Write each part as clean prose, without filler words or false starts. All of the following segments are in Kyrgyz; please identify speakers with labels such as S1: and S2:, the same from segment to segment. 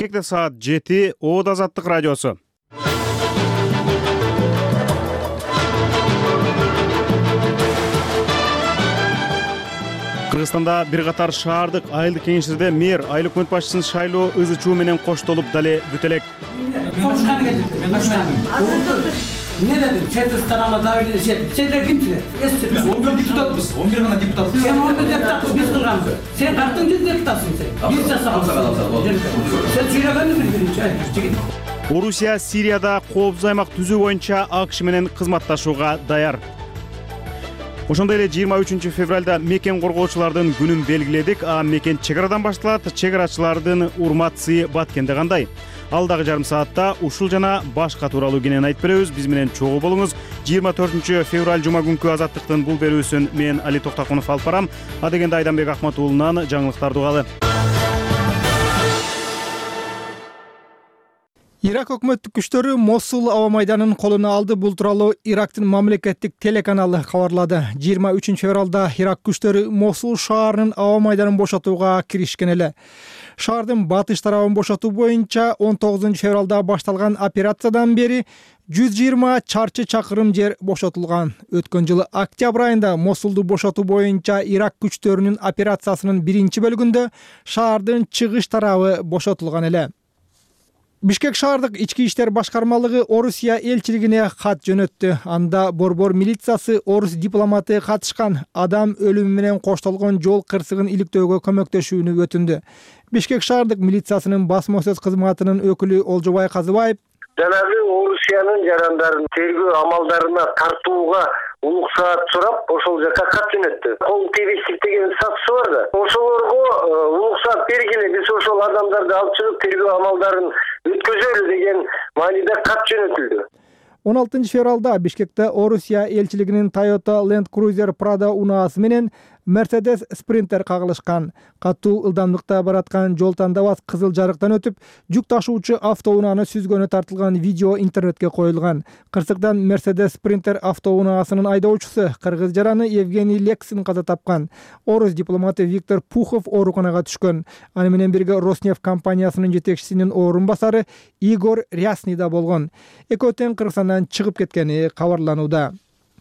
S1: Бишкекте саат 7, Оод Азаттык радиосу. Кыргызстанда бир катар шаардык айылдык кеңештерде мэр айлык өкмөт башчысын шайлоо ызы чуу менен коштолуп дале бүтө элек.
S2: Ne dedim? Çetrüstan'a davet edecek. Şeyler kimse?
S3: 11 депутатпыз. 11 гана депутат.
S2: Sen orada deputatız, biz kırganız. Sen kaçıncı deputatsın sen? Biz жасағансың. Sen сөйлегенді білбейін.
S1: Орусия Сирияда коопсуз аймак түзүү боюнча АКШ менен кызматташууга даяр. Ошондой эле 23 февралда мекен коргоочулардын күнүн белгиледик. А мекен чек арадан башталат. Чек арачылардын урматсы Баткенде кандай? Алдагы жарым саатта ушул жана башка тууралуу кенен айтып беребиз. Биз менен чогуу болуңуз. 24 февраль жума күнкү Азаттыктын бул берүүсүн мен Али Токтакунов алып барам. Адегенде Айданбек Акматуулунан жаңылыктарды угалы.
S4: Ирак өкмөттүк күчтөрү Мосул аба майданын колуна алды. Бул тууралуу Ирактын мамлекеттик телеканалы кабарлады. 23 февралда Ирак күчтөрү Мосул шаарынын аба майданын бошотууга киришкен эле. Шаардын батыш тарабын бошотуу боюнча 19 февралда башталган операциядан бери 120 чарчы чакырым жер бошотулган. Өткөн жылы октябрь айында Мосулду бошотуу боюнча Ирак күчтөрүнүн операциясынын биринчи бөлүгүндө шаардын чыгыш тарабы бошотулган эле. Бишкек шаардык ички иштер башкармалыгы Орусия элчилигине кат жөнөттү. Анда борбор милициясы орус дипломаты катышкан адам өлүмү менен коштолгон жол кырсыгын иликтөөгө көмөктөшүүнү өтүндү. Бишкек шаардык милициясынын басма сөз кызматынын өкүлү Олжобай Казыбаев
S5: жанагы Орусиянын жарандарын тергөө амалдарына тартууга улуксаат сурап, ошол жака кат жөнөттү. Кол тийбестик деген сатысы бар да. Ошолорго улуксаат бергиле, биз ошол адамдарды алып чыгып тергөө амалдарын өткөзөлү деген мааниде кат жөнөтүлдү.
S4: 16 февралда Бишкекте Орусия элчилигинин Toyota Land Cruiser Prado унаасы менен Mercedes Sprinter кагылышкан. Катуу ылдамдыкта бараткан жол тандабас кызыл жарыктан өтүп, жүк ташуучу автоунааны сүзгөнү тартылган видео интернетке коюлган. Кырсыктан Mercedes Sprinter автоунаасынын айдоочусу кыргыз жараны Евгений Лексин каза тапкан. Орус дипломаты Виктор Пухов ооруканага түшкөн. Аны менен бирге Роснефть компаниясынын жетекчисинин орун басары Игорь Рясный да болгон. Экөө тең Кыргызстандан чыгып кеткени кабарланууда.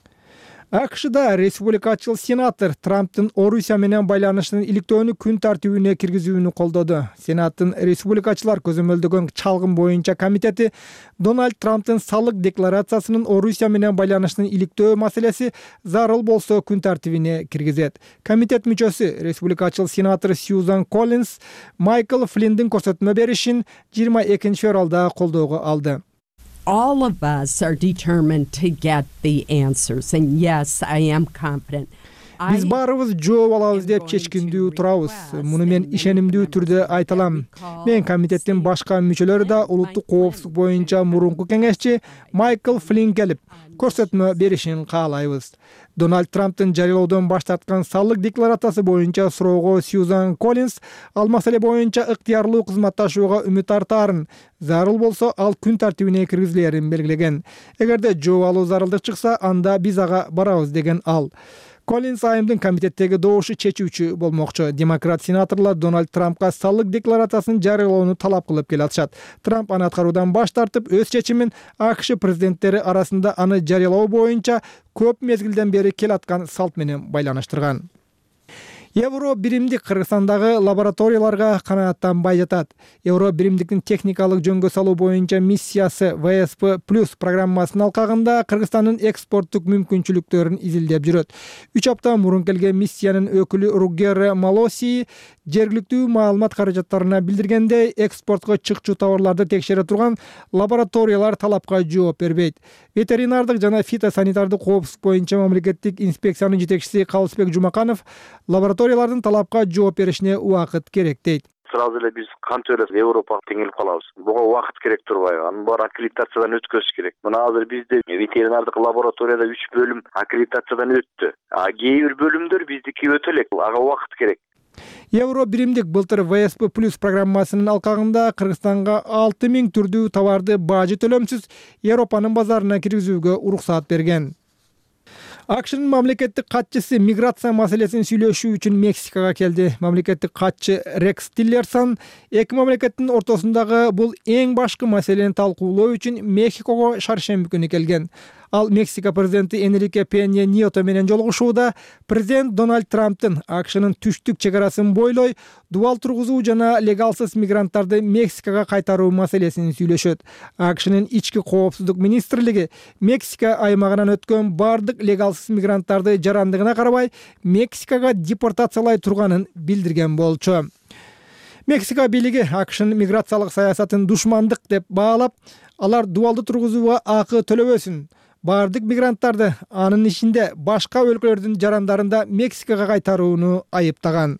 S4: АКШда республикачыл сенатор Трамптын Орусия менен байланышын иликтөөнү күн тартибине киргизүүнү колдоду. Сенаттын республикачылар көзөмөлдөгөн чалгын боюнча комитети Дональд Трамптын салык декларациясынын Орусия менен байланышын иликтөө маселеси зарыл болсо күн тартибине киргизет. Комитет мүчөсү республикачыл сенатор Сьюзан Коллинс Майкл Флиндин көрсөтмө беришин 22 февралда колдоого алды.
S6: All of us are determined to get the answers. And yes, I am confident.
S4: Биз баарыбыз жооп алабыз деп чечкиндүү турабыз. Муну мен ишенимдүү түрдө айта алам. Мен комитеттин башка мүчөлөрү да улуттук коопсуздук боюнча мурунку кеңешчи Майкл Флинн келип көрсөтмө беришин каалайбыз. Дональд Трамптын жарыялоодон баш тарткан салык декларациясы боюнча суроого Сьюзан Коллинс ал маселе боюнча ыктыярлуу кызматташууга үмүт артаарын, зарыл болсо ал күн тартибине киргизилерин белгилеген. Эгерде жооп алуу зарылдык чыкса, анда биз ага барабыз деген ал. Коллинс айымдын комитеттеги добушу чечүүчү болмокчу. Демократ сенаторлор Дональд Трампка салык декларациясын жарыялоону талап кылып келатышат. Трамп аны аткаруудан баш тартып, өз чечимин АКШ президенттери арасында аны жарыялоо боюнча көп мезгилден бери келаткан салт менен байланыштырган. Евро биримдик Кыргызстандагы лабораторияларга канааттанбай жатат. Евро биримдиктин техникалык жөнгө салуу боюнча миссиясы ВСП+ программасынын алкагында Кыргызстандын экспорттук мүмкүнчүлүктөрүн изилдеп жүрөт. 3 апта мурун келген миссиянын өкүлү Руггер Малоси жергиликтүү маалымат каражаттарына билдиргендей, экспортко чыкчу товарларды текшере турган лабораториялар талапка жооп бербейт. Ветеринардык жана фитосанитардык коопсуздук боюнча мамлекеттик инспекциянын жетекчиси Калысбек Жумаканов лабораториялардын талапка жооп беришине убакыт керек дейт.
S5: Сразу эле биз кантип эле Европага теңелип калабыз. Буга убакыт керек турбайбы? Анын баары аккредитациядан өткөзүш керек. Мына азыр бизде ветеринардык лабораторияда 3 бөлүм аккредитациядан өттү. Кээ бир бөлүмдөр биздики өтө элек. Ага убакыт керек.
S4: Евро биримдик былтыр ВСП+ программасынын алкагында Кыргызстанга 6000 түрдүү товарды бажы төлөмсүз Европанын базарына киргизүүгө уруксаат берген. AQShnын мамлекеттик катчысы миграция маселесин сүйлөшүү үчүн Мексикага келди. Мамлекеттик катчы Рекс Тиллерсон эки мамлекеттин ортосундагы бул эң башкы маселени талкуулоо үчүн Мехикого шаршемби күнү келген. Ал Мексика президенти Энрике Пенья Нието менен жолугушууда президент Дональд Трамптын AQShnын түштүк чек арасын бойлой дубал тургузуу жана легалсыз мигранттарды Мексикага кайтаруу маселесин сүйлөшөт. AQShnын ички коопсуздук министрлиги Мексика аймагынан өткөн бардык легалсыз мигранттарды жарандыгына карабай Мексикага депортациялай турганын билдирген болчу. Мексика бийлиги AQShnын миграциялык саясатын душмандык деп баалап, алар дубалды тургузууга акы төлөбөсүн. Бардык мигранттарды анын ичинде башка өлкөлөрдүн жарандарында Мексикага кайтарууну айыптаган.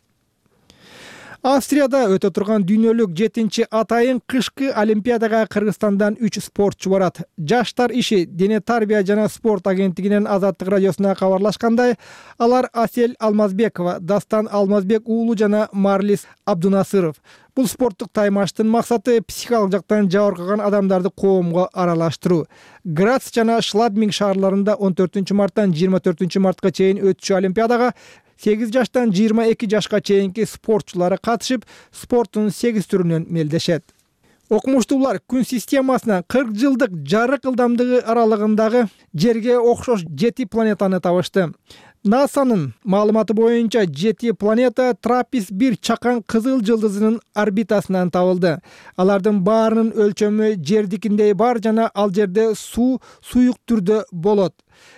S4: Австрияда өтө турган дүйнөлүк 7-чи атайын кышкы олимпиадага Кыргызстандан 3 спортчу барат. Жаштар иши дене тарбия жана спорт агенттигинин Азаттык радиосуна кабарлашкандай, алар Асель Алмазбекова, Дастан Алмазбек уулу жана Марлис Абдунасыров. Бул спорттук таймаштын максаты психикалык жактан жабыркаган адамдарды коомго аралаштыруу. Грац жана Шладминг шаарларында 14 марттан 24 мартка чейин өтчү олимпиадага 8 жаштан 22 жашка чейинки спортчулары катышып, спорттун 8 түрүнөн мелдешет. Окумуштуулар күн системасына 40 жылдык жарык ылдамдыгы аралыгындагы жерге окшош 7 планетаны табышты. НАСАнын маалыматы боюнча 7 планета Траппист-1 чакан кызыл жылдызынын орбитасынан табылды. Алардын баарынын өлчөмү жердикиндей бар жана ал жерде суюк түрдө болот.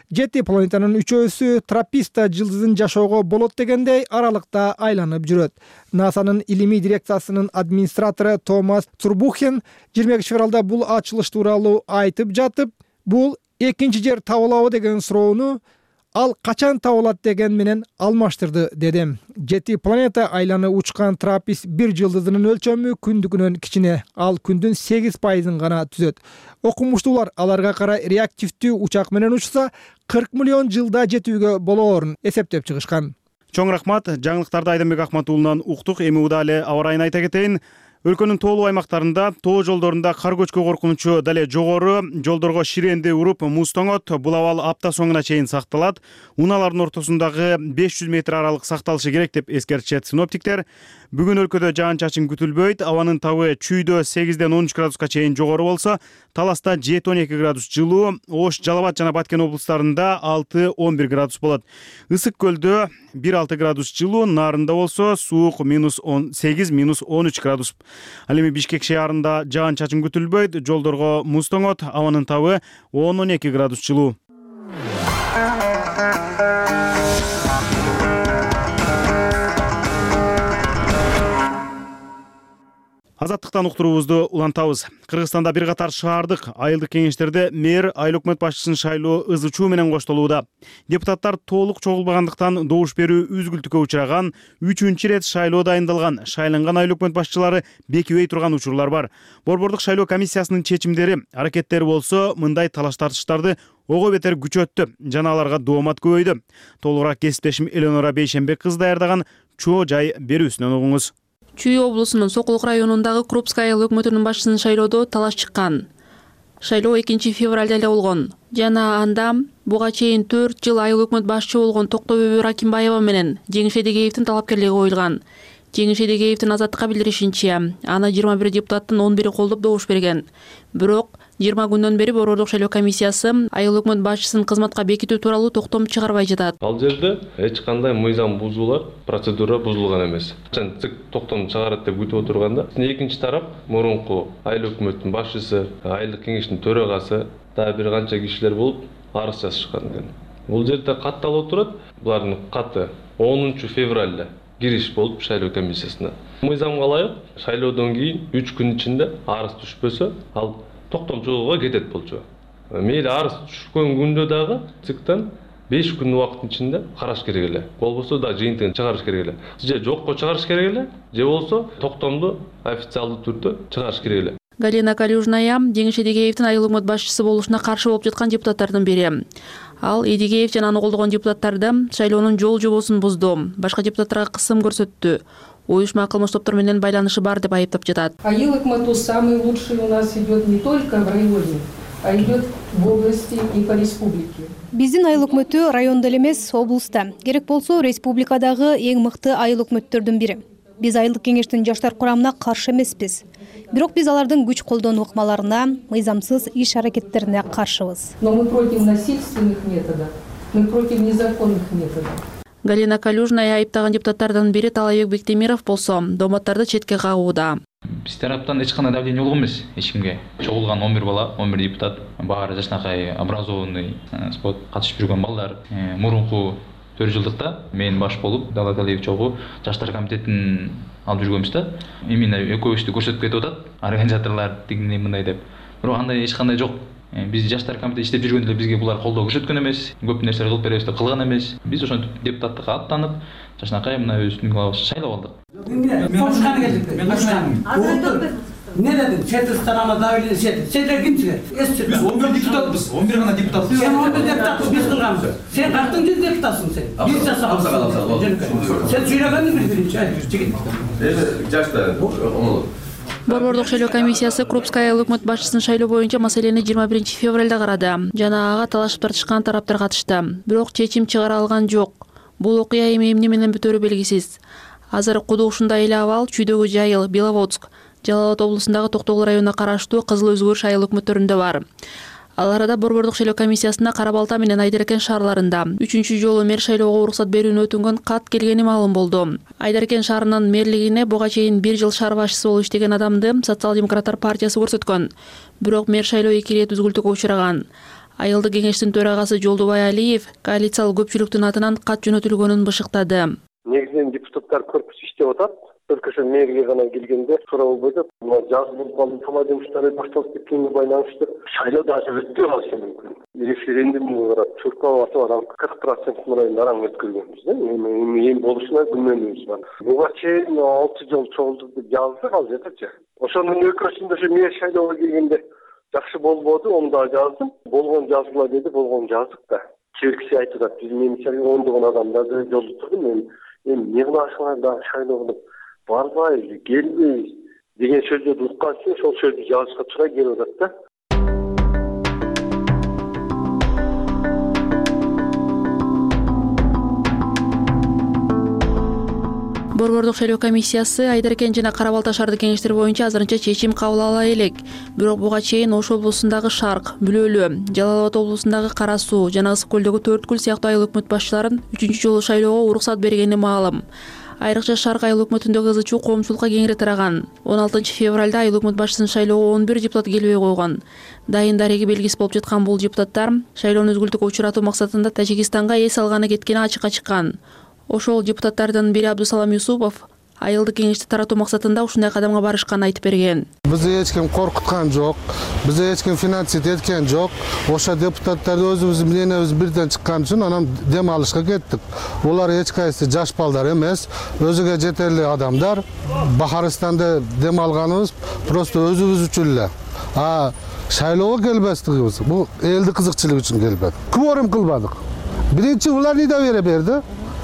S4: 7 планетанын 3-өсү Трапписта жылдызын жашоого болот дегендей аралыкта айланып жүрөт. НАСАнын илимий дирекциясынын администратору Томас Цурбухен 22 февралда бул ачылыш тууралуу айтып жатып, бул экинчи жер табылабы деген суроону ал качан табылат деген менен алмаштырды деди. 7 планета айланы учкан Траппист-1 жылдызынын өлчөмү күндүкүнөн кичине, ал күндүн 8% гана түзөт. Окумуштуулар аларга карай реактивдүү учак менен учса 40 миллион жылда жетүүгө болоорун эсептеп чыгышкан.
S1: Чоң рахмат. Жаңылыктарды Айдамбек Ахматуулунан уктук. Эми удале аба ырайын айта кетейин. Өлкөнүн тоолуу аймактарында тоо жолдорунда кар көчкү коркунучу дале жогору, жолдорго ширенди уруп муз тоңот. Бул абал апта соңуна чейин сакталат. Унаалардын ортосундагы 500 метр аралык сакталышы керек деп эскертишет синоптиктер. Бүгүн өлкөдө жаан-чачын күтүлбөйт. Абанын табы чүйдө 8ден 13 градуска чейин жогору болсо, Таласта 7-12 градус жылуу, Ош, Жалал Абад жана Баткен облустарында 6-11 градус болот. Ысык көлдө 1-6 градус жылуу, Нарында болсо суук -8-13 градус. Ал эми Бишкек шаарында жаан-чачын күтүлбөйт, жолдорго муз тоңот, абанын табы 10-12 градус жылуу. Азаттыктан уктуруубузду улантабыз. Кыргызстанда бир катар шаардык айылдык кеңештерде мэр айыл өкмөт башчысын шайлоо ызычуу менен коштолууда. Депутаттар толук чогулбагандыктан добуш берүү үзгүлтүккө учураган, 3-чү ирет шайлоо дайындалган, шайланган айыл өкмөт башчылары бекибей турган учурлар бар. Борбордук шайлоо комиссиясынын чечимдери, аракеттери болсо мындай талаш-тартыштарды ого бетер күчөттү жана аларга доомат көбөйдү. Толугураак кесиптешим Эленора Бейшембек кыз даярдаган чоо жай берүүсүнөн угуңуз.
S7: Чүй облусунун Сокулук районундагы Крупская айыл өкмөтүнүн башчысын шайлоодо талаш чыккан. Шайлоо 2 февралда эле болгон. Жана анда буга чейин 4 жыл айыл өкмөт башчы болгон Токтобөбү Ракимбаева менен Жеңиш Эдегеевдин талапкерлиги коюлган. Жеңиш Эдегеевдин Азаттыкка билдиришинче, аны 21 депутаттын 11-и колдоп добуш берген. Бирок 20 күндөн бери Борбордук шайлоо комиссиясы айыл өкмөт башчысын кызматка бекитүү тууралуу токтом чыгарбай жатат.
S8: Ал жерде эч кандай мыйзам бузуулар, процедура бузулган эмес. ЦИК токтом чыгарат деп күтүп отурганда, экинчи тарап мурунку айыл өкмөттүн башчысы, айылдык кеңештин төрагасы, дагы бир канча кишилер болуп арыз жазышкан экен. Бул жерде катталып турат, булардын каты 10 февралда кириш болуп шайлоо комиссиясына. Мыйзамга ылайык шайлоодон кийин 3 күн ичинде арыз түшпөсө, ал токтом чыгууга кетет болчу. Мейли арыз түшкөн күндө дагы ЦИКтан 5 күн убакыттын ичинде караш керек эле. Болбосо да жыйынтыгын чыгарыш керек эле. Же жокко чыгарыш керек эле, же болсо токтомду официалдуу түрдө чыгарыш керек эле.
S7: Галина Калюжная Жеңиш Эдегеевдин айыл өкмөт башчысы болушуна каршы болуп жаткан депутаттардын бири. Ал Эдегеев жана аны колдогон депутаттарды шайлоонун жол жобосун бузду, башка депутаттарга кысым көрсөттү. Уюшма кылмыш топтор менен байланышы бар деп айыптап жатат.
S9: Айыл өкмөтү самый лучший у нас идет не только в районе, а идет в области и по республике.
S10: Биздин айыл өкмөтү райондо эле эмес, облуста. Керек болсо республикадагы эң мыкты айыл өкмөттөрдүн бири. Биз айылдык кеңештин жаштар курамына каршы эмеспиз. Бирок биз алардын күч колдонуу ыкмаларына, мыйзамсыз иш-аракеттерине каршыбыз.
S9: Но мы против насильственных методов, мы против незаконных методов.
S7: Галина Калюжная айыптаган депутаттардын бири Талайбек Бектемиров болсо, доматтарды четке кагууда.
S3: Биз тараптан эч кандай давление болгон эмес эч кимге. Чогулган 11 бала, 11 депутат, баары жашнакай образованный, спорт катышып жүргөн балдар. Мурунку 4 жылдыкта мен баш болуп, Дала Галиев чогуу жаштар комитетин алып жүргөнбүз да. Именно экөөбүздү көрсөтүп кетип атат. Организаторлор тигиндей мындай деп. Бирок андай эч кандай жок. Биз жаштар комитети иштеп жүргөндө бизге булар колдоо көрсөткөн эмес, көп нерсе кылып беребиз деп кылган эмес. Биз ошентип депутаттыкка аттанып, жашнакай мына өзүбүздүн шайлап алдык.
S2: Ne dedin? Çetistan ama davili şeyler kimsiniz?
S3: Biz 11 deputatız. 11 gana deputatız.
S2: Sen 11 deputatsın, biz kılgamız. Sen kaçıncı deputatsın sen? Bir sasa sen söylegendin mi birinci? Çekil.
S7: Борбордук шайлоо комиссиясы Крупская айыл өкмөт башчысын шайлоо боюнча маселени 21 февралда карады. Жана ага талашып тартышкан тараптар катышты. Бирок чечим чыгара алган жок. Бул окуя эмне менен бүтөрү белгисиз. Азыр куду ушундай эле абал Чүйдөгү жайыл, Беловодск, Жалал Абад облусундагы Токтогул районуна караштуу Кызыл Өзгөрүш айыл өкмөттөрүндө бар. Ал арада Борбордук шайлоо комиссиясына Кара Балта менен Айдаркен шаарларында 3-чү жолу мэр шайлоого уруксат берүүнү өтүнгөн кат келгени маалым болду. Айдаркен шаарынын мэрлигине буга чейин 1 жыл шаар башчысы болуп иштеген адамды Социал-демократтар партиясы көрсөткөн. Бирок мэр шайлоо 2 ирет үзгүлтүккө учураган. Айылдык кеңештин төрагасы Жолдубай Алиев коалициялык көпчүлүктүн атынан кат жөнөтүлгөнүн бышыктады.
S5: Негизинен депутаттар корпусу иштеп атат. Только ошо мэрге гана келгенде суроо болбойт. Жаз болуп калды, тама жумуштары башталып кеткенге байланыштуу шайлоо дагы өтпөй калышы мүмкүн. Референдумга карап чуркап атып адам 40% мурайын араң өткөргөнбүз да. Эми болушуна күмөнүбүз бар. Буга чейин 6 жыл чогулдук деп жаздык ал жердечи. Ошонун өкмөтүндө ошо мэр шайлоого келгенде жакшы болбоду, onu da жаздым. Болгон жазгыла деди, болгон жаздык да. Чиркси айтып атат, биз менимче ондогон адамдарды жолдо турдум. Эми эмне кылашыңар дагы шайлоого деп барбайбыз, келбейбиз деген сөздөрдү уккан үчүн ошол сөздү жазышка туура келип атат да.
S7: Борбордук шайлоо комиссиясы Айдаркен жана Кара Балта шаардык кеңештер боюнча азырынча чечим кабыл ала элек. Бирок буга чейин Ош облусундагы Шарк, Бүлөлүү, Жалал Абад облусундагы Кара Суу жана Ысык көлдөгү Төрткүл сыяктуу айыл өкмөт башчыларын 3-чү жолу шайлоого уруксат бергени маалым. Айрыкча Шарк айыл өкмөтүндө кызы чуу коомчулукка кеңири тараган. 16 февралда айыл өкмөт башчысын шайлоого 11 депутат келбей койгон. Дайын дареги белгиси болуп жаткан бул депутаттар шайлоону үзгүлтүккө учуратуу максатында Тажикистанга эс алганы кеткени ачыкка чыккан. Ошол депутаттардын бири Абдусалам Юсупов айылдык кеңешти таратуу максатында ушундай кадамга барышканын айтып берген.
S11: Бизди эч ким коркуткан жок, бизди эч ким финансировать эткен жок. Ошо депутаттарды өзүбүздүн мененибиз бирден чыккан үчүн анан дем алышка кеттик. Булар эч кайсы жаш балдар эмес, өзүгө жетерлик адамдар. Бахарстанда дем алганыбыз просто өзүбүз үчүн эле. Шайлоого келбестигибиз бул элди кызыкчылык үчүн келбедик. Кворум кылбадык. Биринчи булар недоверие берди.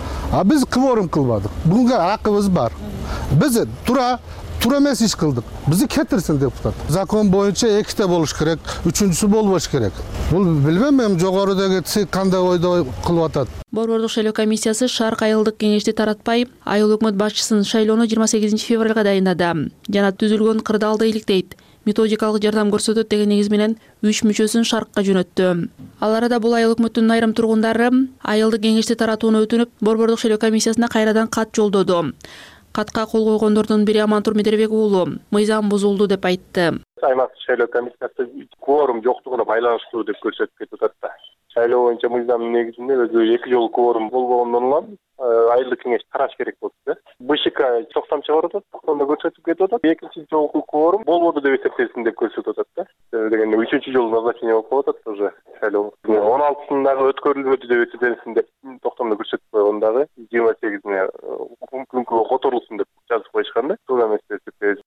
S11: Biz kvorum kılmadık. Bugünkü hakkımız var. Biz tura emez iş kıldık. Bizi getirsin deputat. Zakon boyunca ekite boluş gerek, üçüncüsü bolboş gerek. Bul bilmem jogorudagi ЦИК kандай oyda kılıp atat.
S7: Борбордук шайлоо комиссиясы Шарк айылдык кеңешти таратпай, айыл өкмөт башчысын шайлоону 28 февралга дайындады. Жана түзүлгөн кырдаалды иликтейт. Методикалык жардам көрсөтөт деген негиз менен 3 мүчөсүн Шаркка жөнөттү. Ал арада бул айыл өкмөттүнүн айрым тургундары айылдык кеңешти таратууну өтүнүп, Борбордук шайлоо комиссиясына кайрадан кат жолдоду. Катка кол койгондордун бири Амантур Медербек уулу мыйзам бузулду деп айтты.
S5: Аймактык шайлоо комиссиясы кворум жоктугуна байланыштуу деп көрсөтүп кетип атат. Шайлоо боюнча мыйзамдын негизинде өзү 2 жолу кворум болбогондон улам айылдык кеңеш тараш керек болду да. БШК 90 чыгарып атат, 90да көрсөтүп кетип атат. Экинчи жолку кворум болбоду деп эсептелсин деп көрсөтүп атат да. Дегенде 3-чү жолу назначение болуп атат уже шайлоо. 16-сындагы өткөрүлбөдү деп эсептелсин деп 90да көрсөтүп койгон дагы 28-ине күнгө которулсун деп жазып коюшкан да. Туура эмес деп эсептейбиз.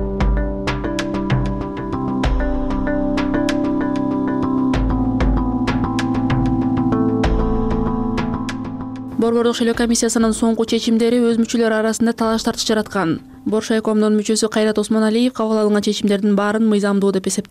S7: Борбордук шайлоо комиссиясынын соңку чечимдери өз мүчөлөрү арасында талаш тартыш жараткан. Боршайкомдун мүчөсү Кайрат Осмоналиев кабыл алынган чечимдердин баарын мыйзамдуу деп эсептейт.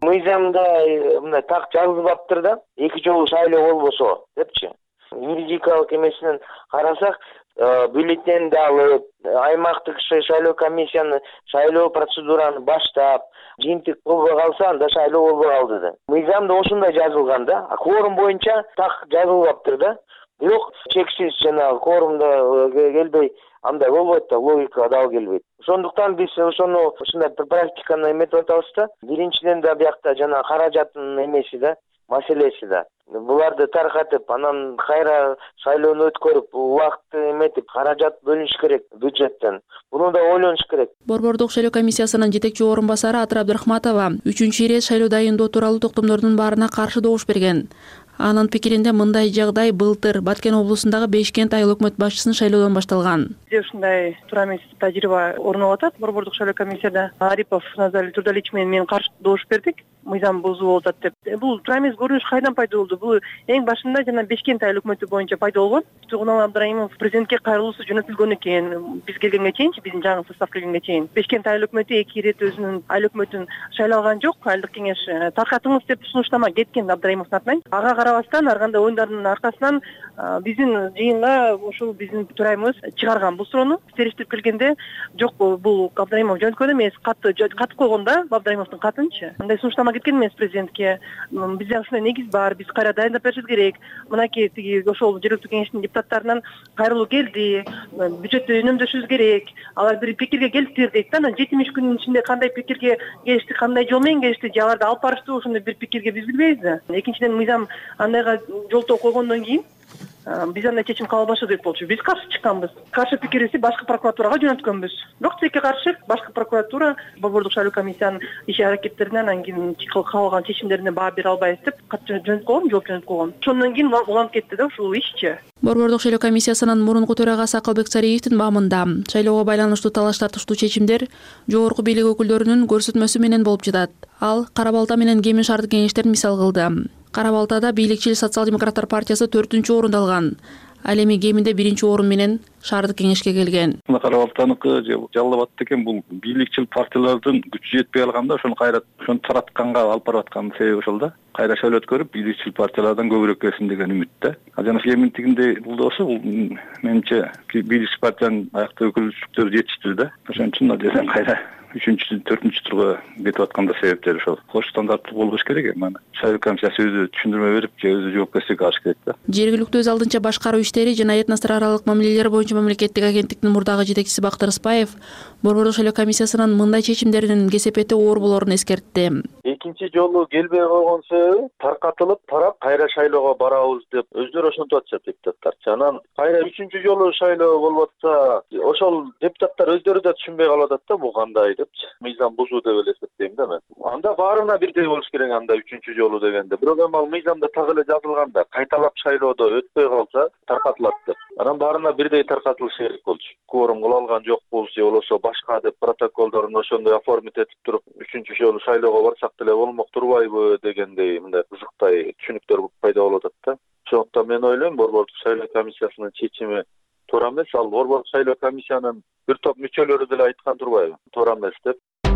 S5: мыйзамда мындай так жазылбаптыр да, 2 жолу шайлоо болбосо депчи. Юридикалык эмесинен карасак, бюллетенди алып, аймактык шайлоо комиссияны шайлоо процедураны баштап, жыйынтык болбой калса, анда шайлоо болбой калды да. Мыйзамда ошондой жазылган да. Кворум боюнча так жазылбаптыр да. Бирок чексиз жанагы кворумда келбей андай болбойт да, логика дал келбейт. Ошондуктан биз ошону ушундай практиканы эметип атабыз да. Биринчиден да биякта жана каражаттын эмеси да, маселеси да. Буларды таркатып, анан кайра шайлоону өткөрүп, убакытты эметип, каражат бөлүнүш керек бюджеттен. Буну да ойлонуш керек.
S7: Борбордук шайлоо комиссиясынын жетекчи орун басары Атыр Абдрахматова 3-чү ирет шайлоо дайындоо тууралуу токтомдордун баарына каршы добуш берген. Анын пикиринде мындай жагдай былтыр Баткен облусундагы Бешкент айыл өкмөт башчысын шайлоодон башталган.
S12: Бизде ушундай туура эмес тажрыйба орун алып атат. Борбордук шайлоо комиссияда Арипов Назар Турдалич менен мен каршы добуш бердик. Мыйзам бузуу болуп атат деп. Бул туура эмес көрүнүш кайдан пайда болду? Бул эң башында жана Бешкент айыл өкмөтү боюнча пайда болгон. Тугунал Абдрайымов президентке кайрылуусу жөнөтүлгөн экен. Биз келгенге чейинчи, биздин жаңы состав келгенге чейин. Бешкент айыл өкмөтү 2 ирет өзүнүн айыл өкмөтүн шайлалган жок. Айылдык кеңеш таркатыңыз деп сунуштама кеткен Абдрайымовдун атынан. Ага карабастан ар кандай оюндардын аркасынан биздин жыйынга ушул биздин төрайымыбыз чыгарган бул суроону. Териштирип келгенде жок, бул Абдрайымов жөнөткөн эмес, катып койгон да Абдрайымовдун катынчы. Мындай сунуштама кеткен эмес президентке. Бизде ушундай негиз бар, биз кайра дайындап беришибиз керек. Мынакей тиги ошол жергиликтүү кеңештин депутаттарынан кайрылуу келди, бюджеттти үнөмдөшүбүз керек. Алар бир пикирге келиптир дейт да. Анан 70 күнүн ичинде кандай пикирге келишти, кандай жол менен келишти, же аларды алып барыштуу, ошондой бир пикирге биз билбейбиз да. Экинчиден, мыйзам андайга жолтоо койгондон кийин биз андай чечим кабыл албашы керек болчу. Биз каршы чыкканбыз. Каршы пикирибизди башкы прокуратурага жөнөткөнбүз. Бирок тилекке каршы башкы прокуратура Борбордук шайлоо комиссиянын иш-аракеттерине, анан кийин кабыл алган чечимдерине баа бере албайбыз деп кат жөнөтүп койгон, жооп жөнөтүп койгон. Ошондон кийин уланып кетти да ушул ишчи.
S7: Борбордук шайлоо комиссиясынын мурунку төрагасы Акылбек Сариевдин баамында шайлоого байланыштуу талаш тартыштуу чечимдер жогорку бийлик өкүлдөрүнүн көрсөтмөсү менен болуп жатат. Ал Кара Балта менен Кемин шаардык кеңештерин мисал кылды. Кара Балтада бийликчил социал-демократтар партиясы 4-чү орунду алган. Ал эми Кеминде 1-чи орун менен шаардык кеңешке келген.
S13: Кара Балтаныкы же Жалал Абад экен, бул бийликчил партиялардын күчү жетпей калганда ошону кайра таратканга алып барып аткан себеби ошол да. Кайра шайлоо өткөрүп, бийликчил партиялардан көбүрөөк келсин деген үмүттө. Жана Кеминдигинде бул болсо, бул менимче бийликчил партиянын аякта өкүлчүлүктөрү жетиштүү да. Ошон үчүн адесан кайра 3-чү, 4-чү турга кетип атканда себептери ошол. Кош стандарттуу болбош керек эми. Шайлоо комиссиясы өзү түшүндүрмө берип, же өзү жоопкерчиликке алыш керек да.
S7: Жергиликтүү өз алдынча башкаруу иштери жана этностор аралык мамилелер боюнча мамлекеттик агенттиктин мурдагы жетекчиси Бактыр Ыспаев Борбордук шайлоо комиссиясынын мындай чечимдеринин кесепети оор болорун эскертти.
S14: Экинчи жолу келбей койгон себеби таркатылып, тарап кайра шайлоого барабыз деп өздөрү ошентип атышат депутаттар. Анан кайра 3-чү жолу шайлоо болуп атса, ошол депутаттар өздөрү да түшүнбөй калып атат да, бул кандай деп. Мыйзам бузуу деп эле эсептейм да мен. Анда баарына бирдей болуш керек, анда 3-чү жолу дегенде. Бирок эми ал мыйзамда так эле жазылганда, кайталап шайлоодо өтпөй калса таркатылат деп. Анан баарына бирдей таркатылыш керек болчу. Кворум кыла алган жокпуз же болбосо башка деп протоколдорун ошондой оформить этип туруп 3-чү жолу шайлоого барсак деле болмок турбайбы дегендей мындай кызыктай түшүнүктөр пайда болуп атат да. Ошондуктан мен ойлойм, Борбордук шайлоо комиссиясынын чечими туура эмес. Ал Борбордук шайлоо комиссиянын бир топ мүчөлөрү деле айткан турбайбы? Туура эмес деп.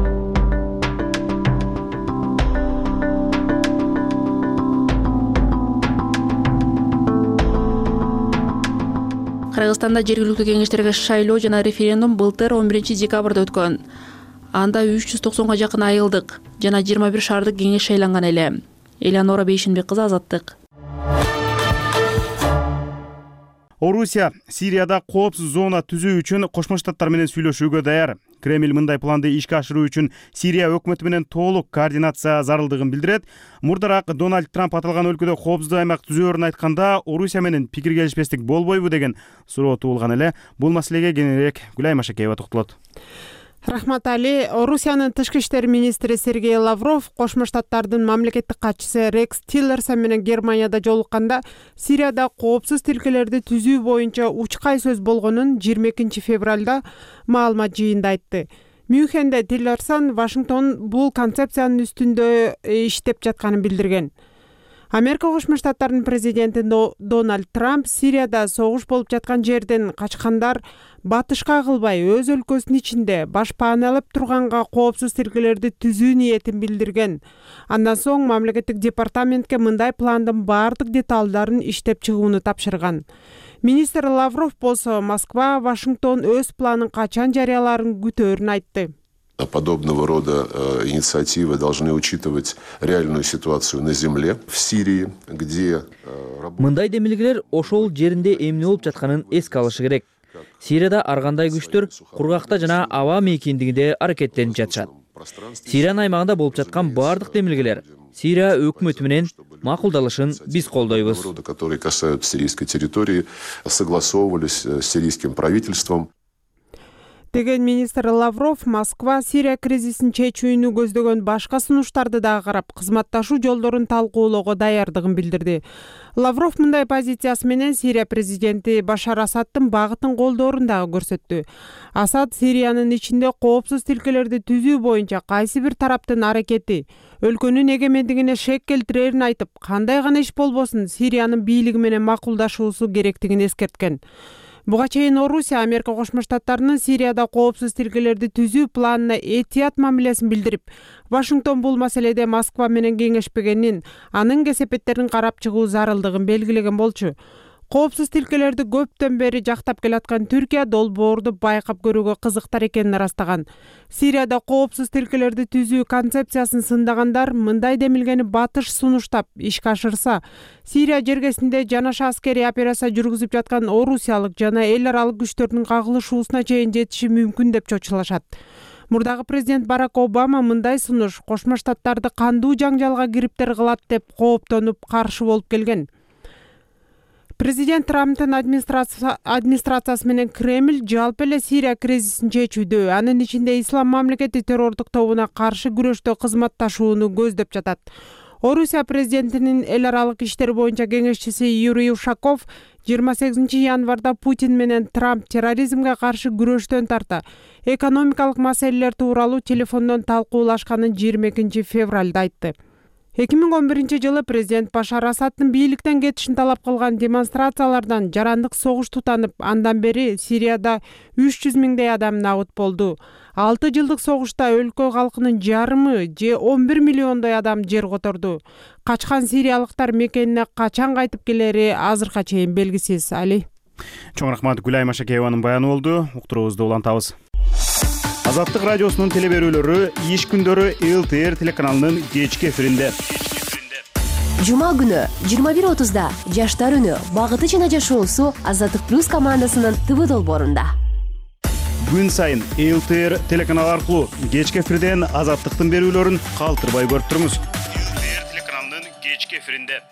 S7: Кыргызстанда жергиликтүү кеңештерге шайлоо жана референдум былтыр 11 декабрда өткөн. Анда 390га жакын айылдык жана 21 шаардык кеңеш шайланган эле. Элеонора Бейшинбек кызы, Азаттык.
S1: Орусия Сирияда коопсуз зона түзүү үчүн Кошмо Штаттар менен сүйлөшүүгө даяр. Кремль мындай планды ишке ашыруу үчүн Сирия өкмөтү менен толук координация зарылдыгын билдирет. Мурдараак Дональд Трамп аталган өлкөдө коопсуздук аймак түзөөрүн айтканда, Орусия менен пикир келишпестик болбойбу деген суроо туулган эле. Бул маселеге кененирээк Гүлай Машакеева токтолот.
S15: Рахмат Али. Орусиянын тышкы иштер министри Сергей Лавров Кошмо Штаттардын мамлекеттик катчысы Рекс Тиллерсон менен Германияда жолукканда Сирияда коопсуз тилкелерди түзүү боюнча учкай сөз болгонун 22 февралда маалымат жыйында айтты. Мюнхенде Тиллерсон Вашингтон бул концепциянын үстүндө иштеп жатканын билдирген. Америка Кошмо Штаттарынын президенти Дональд Трамп Сирияда согуш болуп жаткан жерден качкандар батышка кылбай өз өлкөсүнүн ичинде башпааналып турганга коопсуз тилкелерди түзүү ниетин билдирген. Андан соң мамлекеттик департаментке мындай пландын баардык деталдарын иштеп чыгууну тапшырган. Министр Лавров болсо Москва, Вашингтон өз планын качан жарыяларын күтөөрүн айтты.
S16: Подобного рода инициативы должны учитывать реальную ситуацию на земле в Сирии, где...
S17: Мындай демилгелер ошол жеринде эмне болуп жатканын эске алышы керек. Сирияда ар кандай күчтөр кургакта жана аба мейкиндигинде аракеттенип жатышат. Сириянын аймагында болуп жаткан баардык демилгелер Сирия өкмөтү менен макулдалышын биз колдойбуз.
S16: Которые касаются сирийской территории, согласовывались с сирийским правительством.
S15: Деген министр Лавров Москва Сирия кризисин чечүүнү көздөгөн башка сунуштарды дагы карап, кызматташуу жолдорун талкуулоого даярдыгын билдирди. Лавров мындай позициясы менен Сирия президенти Башар Асадтын багытын колдоорун дагы көрсөттү. Асад Сириянын ичинде коопсуз тилкелерди түзүү боюнча кайсы бир тараптын аракети өлкөнүн эгемендигине шек келтирерин айтып, кандай гана иш болбосун Сириянын бийлиги менен макулдашуусу керектигин эскерткен. Буга чейин Орусия Америка Кошмо Штаттарынын Сирияда коопсуз тилкелерди түзүү планына этият мамилесин билдирип, Вашингтон бул маселеде Москва менен кеңешпегенин, анын кесепеттерин карап чыгуу зарылдыгын белгилеген болчу. Коопсуз тилкелерди көптөн бери жактап келаткан Түркия долбоорду байкап көрүүгө кызыктар экенин ырастаган. Сирияда коопсуз тилкелерди түзүү концепциясын сындагандар мындай демилгени батыш сунуштап ишке ашырса, Сирия жергесинде жанаша аскерий операция жүргүзүп жаткан орусиялык жана эл аралык күчтөрдүн кагылышуусуна чейин жетиши мүмкүн деп чочулашат. Мурдагы президент Барак Обама мындай сунуш Кошмо Штаттарды кандуу жаңжалга кириптер кылат деп кооптонуп каршы болуп келген. Президент Трамптын администрациясы менен Кремль жалпы эле Сирия кризисин чечүүдө, анын ичинде Ислам мамлекети террордук тобуна каршы күрөштө кызматташууну көздөп жатат. Орусия президентинин эл аралык иштер боюнча кеңешчиси Юрий Ушаков 28 январда Путин менен Трамп терроризмге каршы күрөштөн тарта экономикалык маселелер тууралуу телефондон талкуулашканын 22 февралда айтты. 2011 жылы президент Башар Асадтын бийликтен кетишин талап кылган демонстрациялардан жарандык согуш тутанып, андан бери Сирияда 300 миңдей адам набыт болду. 6 жылдык согушта өлкө калкынын жарымы же 11 миллиондой адам жер которду. Качкан сириялыктар мекенине качан кайтып келери азыркыга чейин белгисиз. Али.
S1: Чоң рахмат, Гүлай Машакееванын баяны болду. Уктуруубузду улантабыз. Азаттык радиосунун телеберүүлөрү иш күндөрү ЛТР телеканалынын кечки эфиринде.
S18: Жума күнү 21:30да Жаштар үнү багыты жана жашоосу Азаттык плюс командасынын ТВ долбоорунда.
S1: Күн сайын ЛТР телеканалы аркылуу кечки эфирден азаттыктын берүүлөрүн калтырбай көрүп туруңуз. ЛТР телеканалынын кечки эфиринде.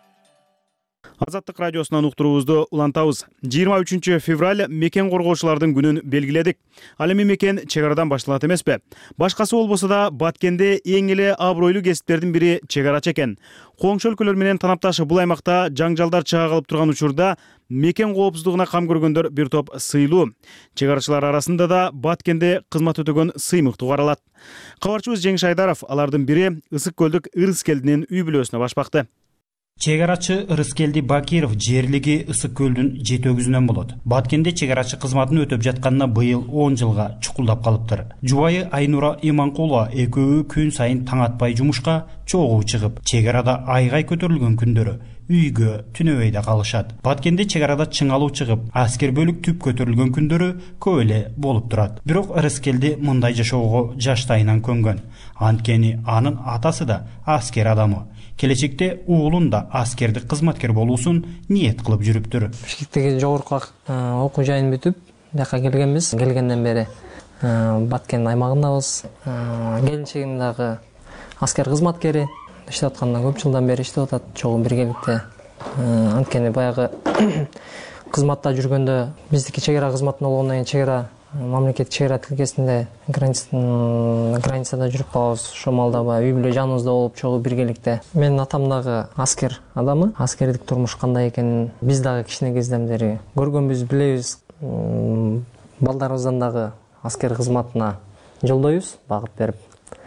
S1: Азаттык радиосунан уктуруубузду улантабыз. 23 февраль мекен коргоочулардын күнүн белгиледик. Ал эми мекен чек арадан башталат эмеспи? Башкасы болбосо да Баткенде эң эле абройлуу кесиптердин бири чек арачы экен. Коңшу өлкөлөр менен танапташы бул аймакта жаңжалдар чыга калып турган учурда мекен коопсуздугуна кам көргөндөр бир топ сыйлуу. Чек арачылар арасында да Баткенде кызмат өтөгөн сыймыктуу каралат. Кабарчыбыз Жеңиш Айдаров алардын бири Ысык көлдүк Ырыскелдинин үй бүлөсүнө башпакты.
S19: Чек арачы Ырыскелди Бакиров жерлиги Ысык көлдүн жети өгүзүнөн болот. Баткенде чек арачы кызматын өтөп жатканына быйыл 10 жылга чукулдап калыптыр. Жубайы Айнура Иманкулова экөө күн сайын таң атпай жумушка чогуу чыгып, чек арада айгай көтөрүлгөн күндөрү үйгө түнөбөйдө калышат. Баткенде чек арада чыңалуу чыгып, аскер бөлүк түп көтөрүлгөн күндөрү көп эле болуп турат. Бирок Ырыскелди мындай жашоого жаштайынан көнгөн. Анткени анын атасы да аскер адамы. Келечекте уулун да аскердик кызматкер болуусун ниет кылып жүрүптүр.
S20: Бишкектеги жогорку окуу жайын бүтүп, жака келгенбиз. Келгенден бери Баткен аймагындабыз. Келинчегим дагы аскер кызматкери. Иштеп аткандан көп жылдан бери иштеп атат, чогуу биргеликте. Анткени баягы кызматта жүргөндө биздики чек ара кызматында болгондон кийин чек ара мамлекет чек ара тилкесинде границада жүрүп калабыз. Ошол маалда үй бүлө жаныбызда болуп чогуу биргеликте. Менин атам дагы аскер адамы. Аскердик турмуш кандай экенин биз дагы кичине кезден бери көргөнбүз, билебиз. Балдарыбыздан дагы аскер кызматына жолдойбуз, багып берип.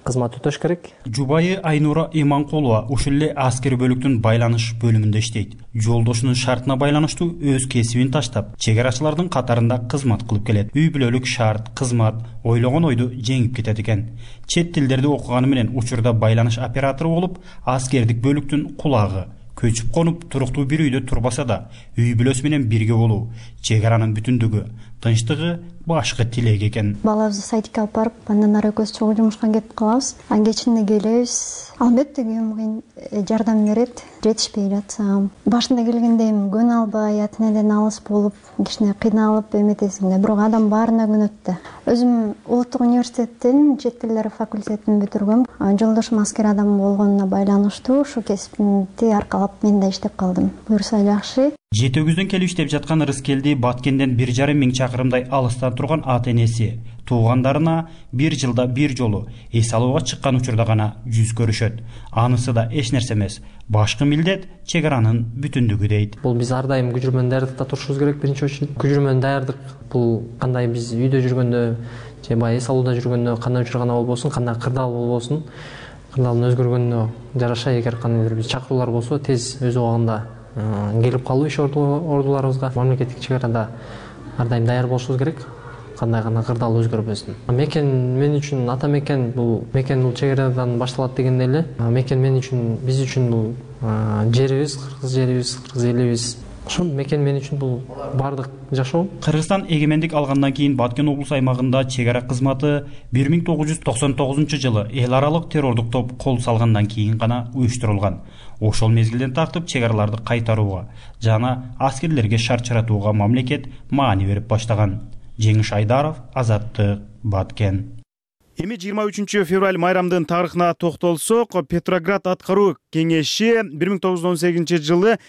S20: кызмат өтөш керек.
S19: Жубайы Айнура Иманкулова ушул эле аскер бөлүктүн байланыш бөлүмүндө иштейт. Жолдошунун шартына байланыштуу өз кесибин таштап, чегарачылардын катарында кызмат кылып келет. Үй бүлөлүк шарт, кызмат ойлогон ойду жеңип кетет экен. Чет тилдерди окуганы менен учурда байланыш оператору болуп, аскердик бөлүктүн кулагы. Көчүп конуп туруктуу бир үйдө турбаса да, үй бүлөсү менен бирге болуу, чегаранын бүтүндүгү, тынчтыгы башкы тилек экен.
S21: Балабызды садикке алып барып, андан ары экөөбүз чогуу жумушка кетип калабыз. Кечинде келебиз. Албетте күйөөм жардам берет, жетишпей жатсам. Башында келгенде көнө албай, ата энеден алыс болуп, кичине кыйналып эметесиң да, бирок адам баарына көнөт да. Өзүм улуттук университеттин чет тилдери факультетин бүтүргөм. Жолдошум аскер адам болгонуна байланыштуу ушу кесипти аркалап мен да иштеп калдым. Буюрса жакшы.
S19: Жетөгүздөн келип иштеп жаткан Рыскелди Баткенден 1,5 миң чакырымдай алыстан турган ата энеси туугандарына бир жылда бир жолу эс алууга чыккан учурда гана жүз көрүшөт. Анысы да эч нерсе эмес. Башкы милдет чегаранын бүтүндүгү дейт.
S20: Бул биз ар дайым күжүрмөн даярдыкта турушубуз керек биринчи очередь. Күжүрмөн даярдык бул кандай биз үйдө жүргөндө же баягы эс алууда жүргөндө кандай учур гана болбосун, кандай кырдаал болбосун, кырдаалдын өзгөргөнүнө жараша эгер кандайдыр биз чакыруулар болсо тез өз убагында келип калуу иш ордуларыбызга мамлекеттик чегарада ар дайым даяр болушубуз керек. Кандай гана кырдаал өзгөрбөсүн. Мекен мен үчүн ата мекен бул чегарадан башталат дегенде эле мекен мен үчүн биз үчүн бул жерибиз, кыргыз элибиз. Ошол мекен мен үчүн бул бардык жашоо.
S19: Кыргызстан эгемендик алгандан кийин Баткен облус аймагында чегара кызматы 1999 жылы эл аралык террордук топ кол салгандан кийин гана уюштурулган. Ошол мезгилден тартып чегараларды кайтарууга жана аскерлерге шарт чаратууга мамлекет маани берип баштаган. Жеңиш Айдаров, Азаттык, Баткен.
S1: Эми 23 февраль майрамдын тарыхына токтолсок, Петроград аткаруу кеңеши 1918 жылы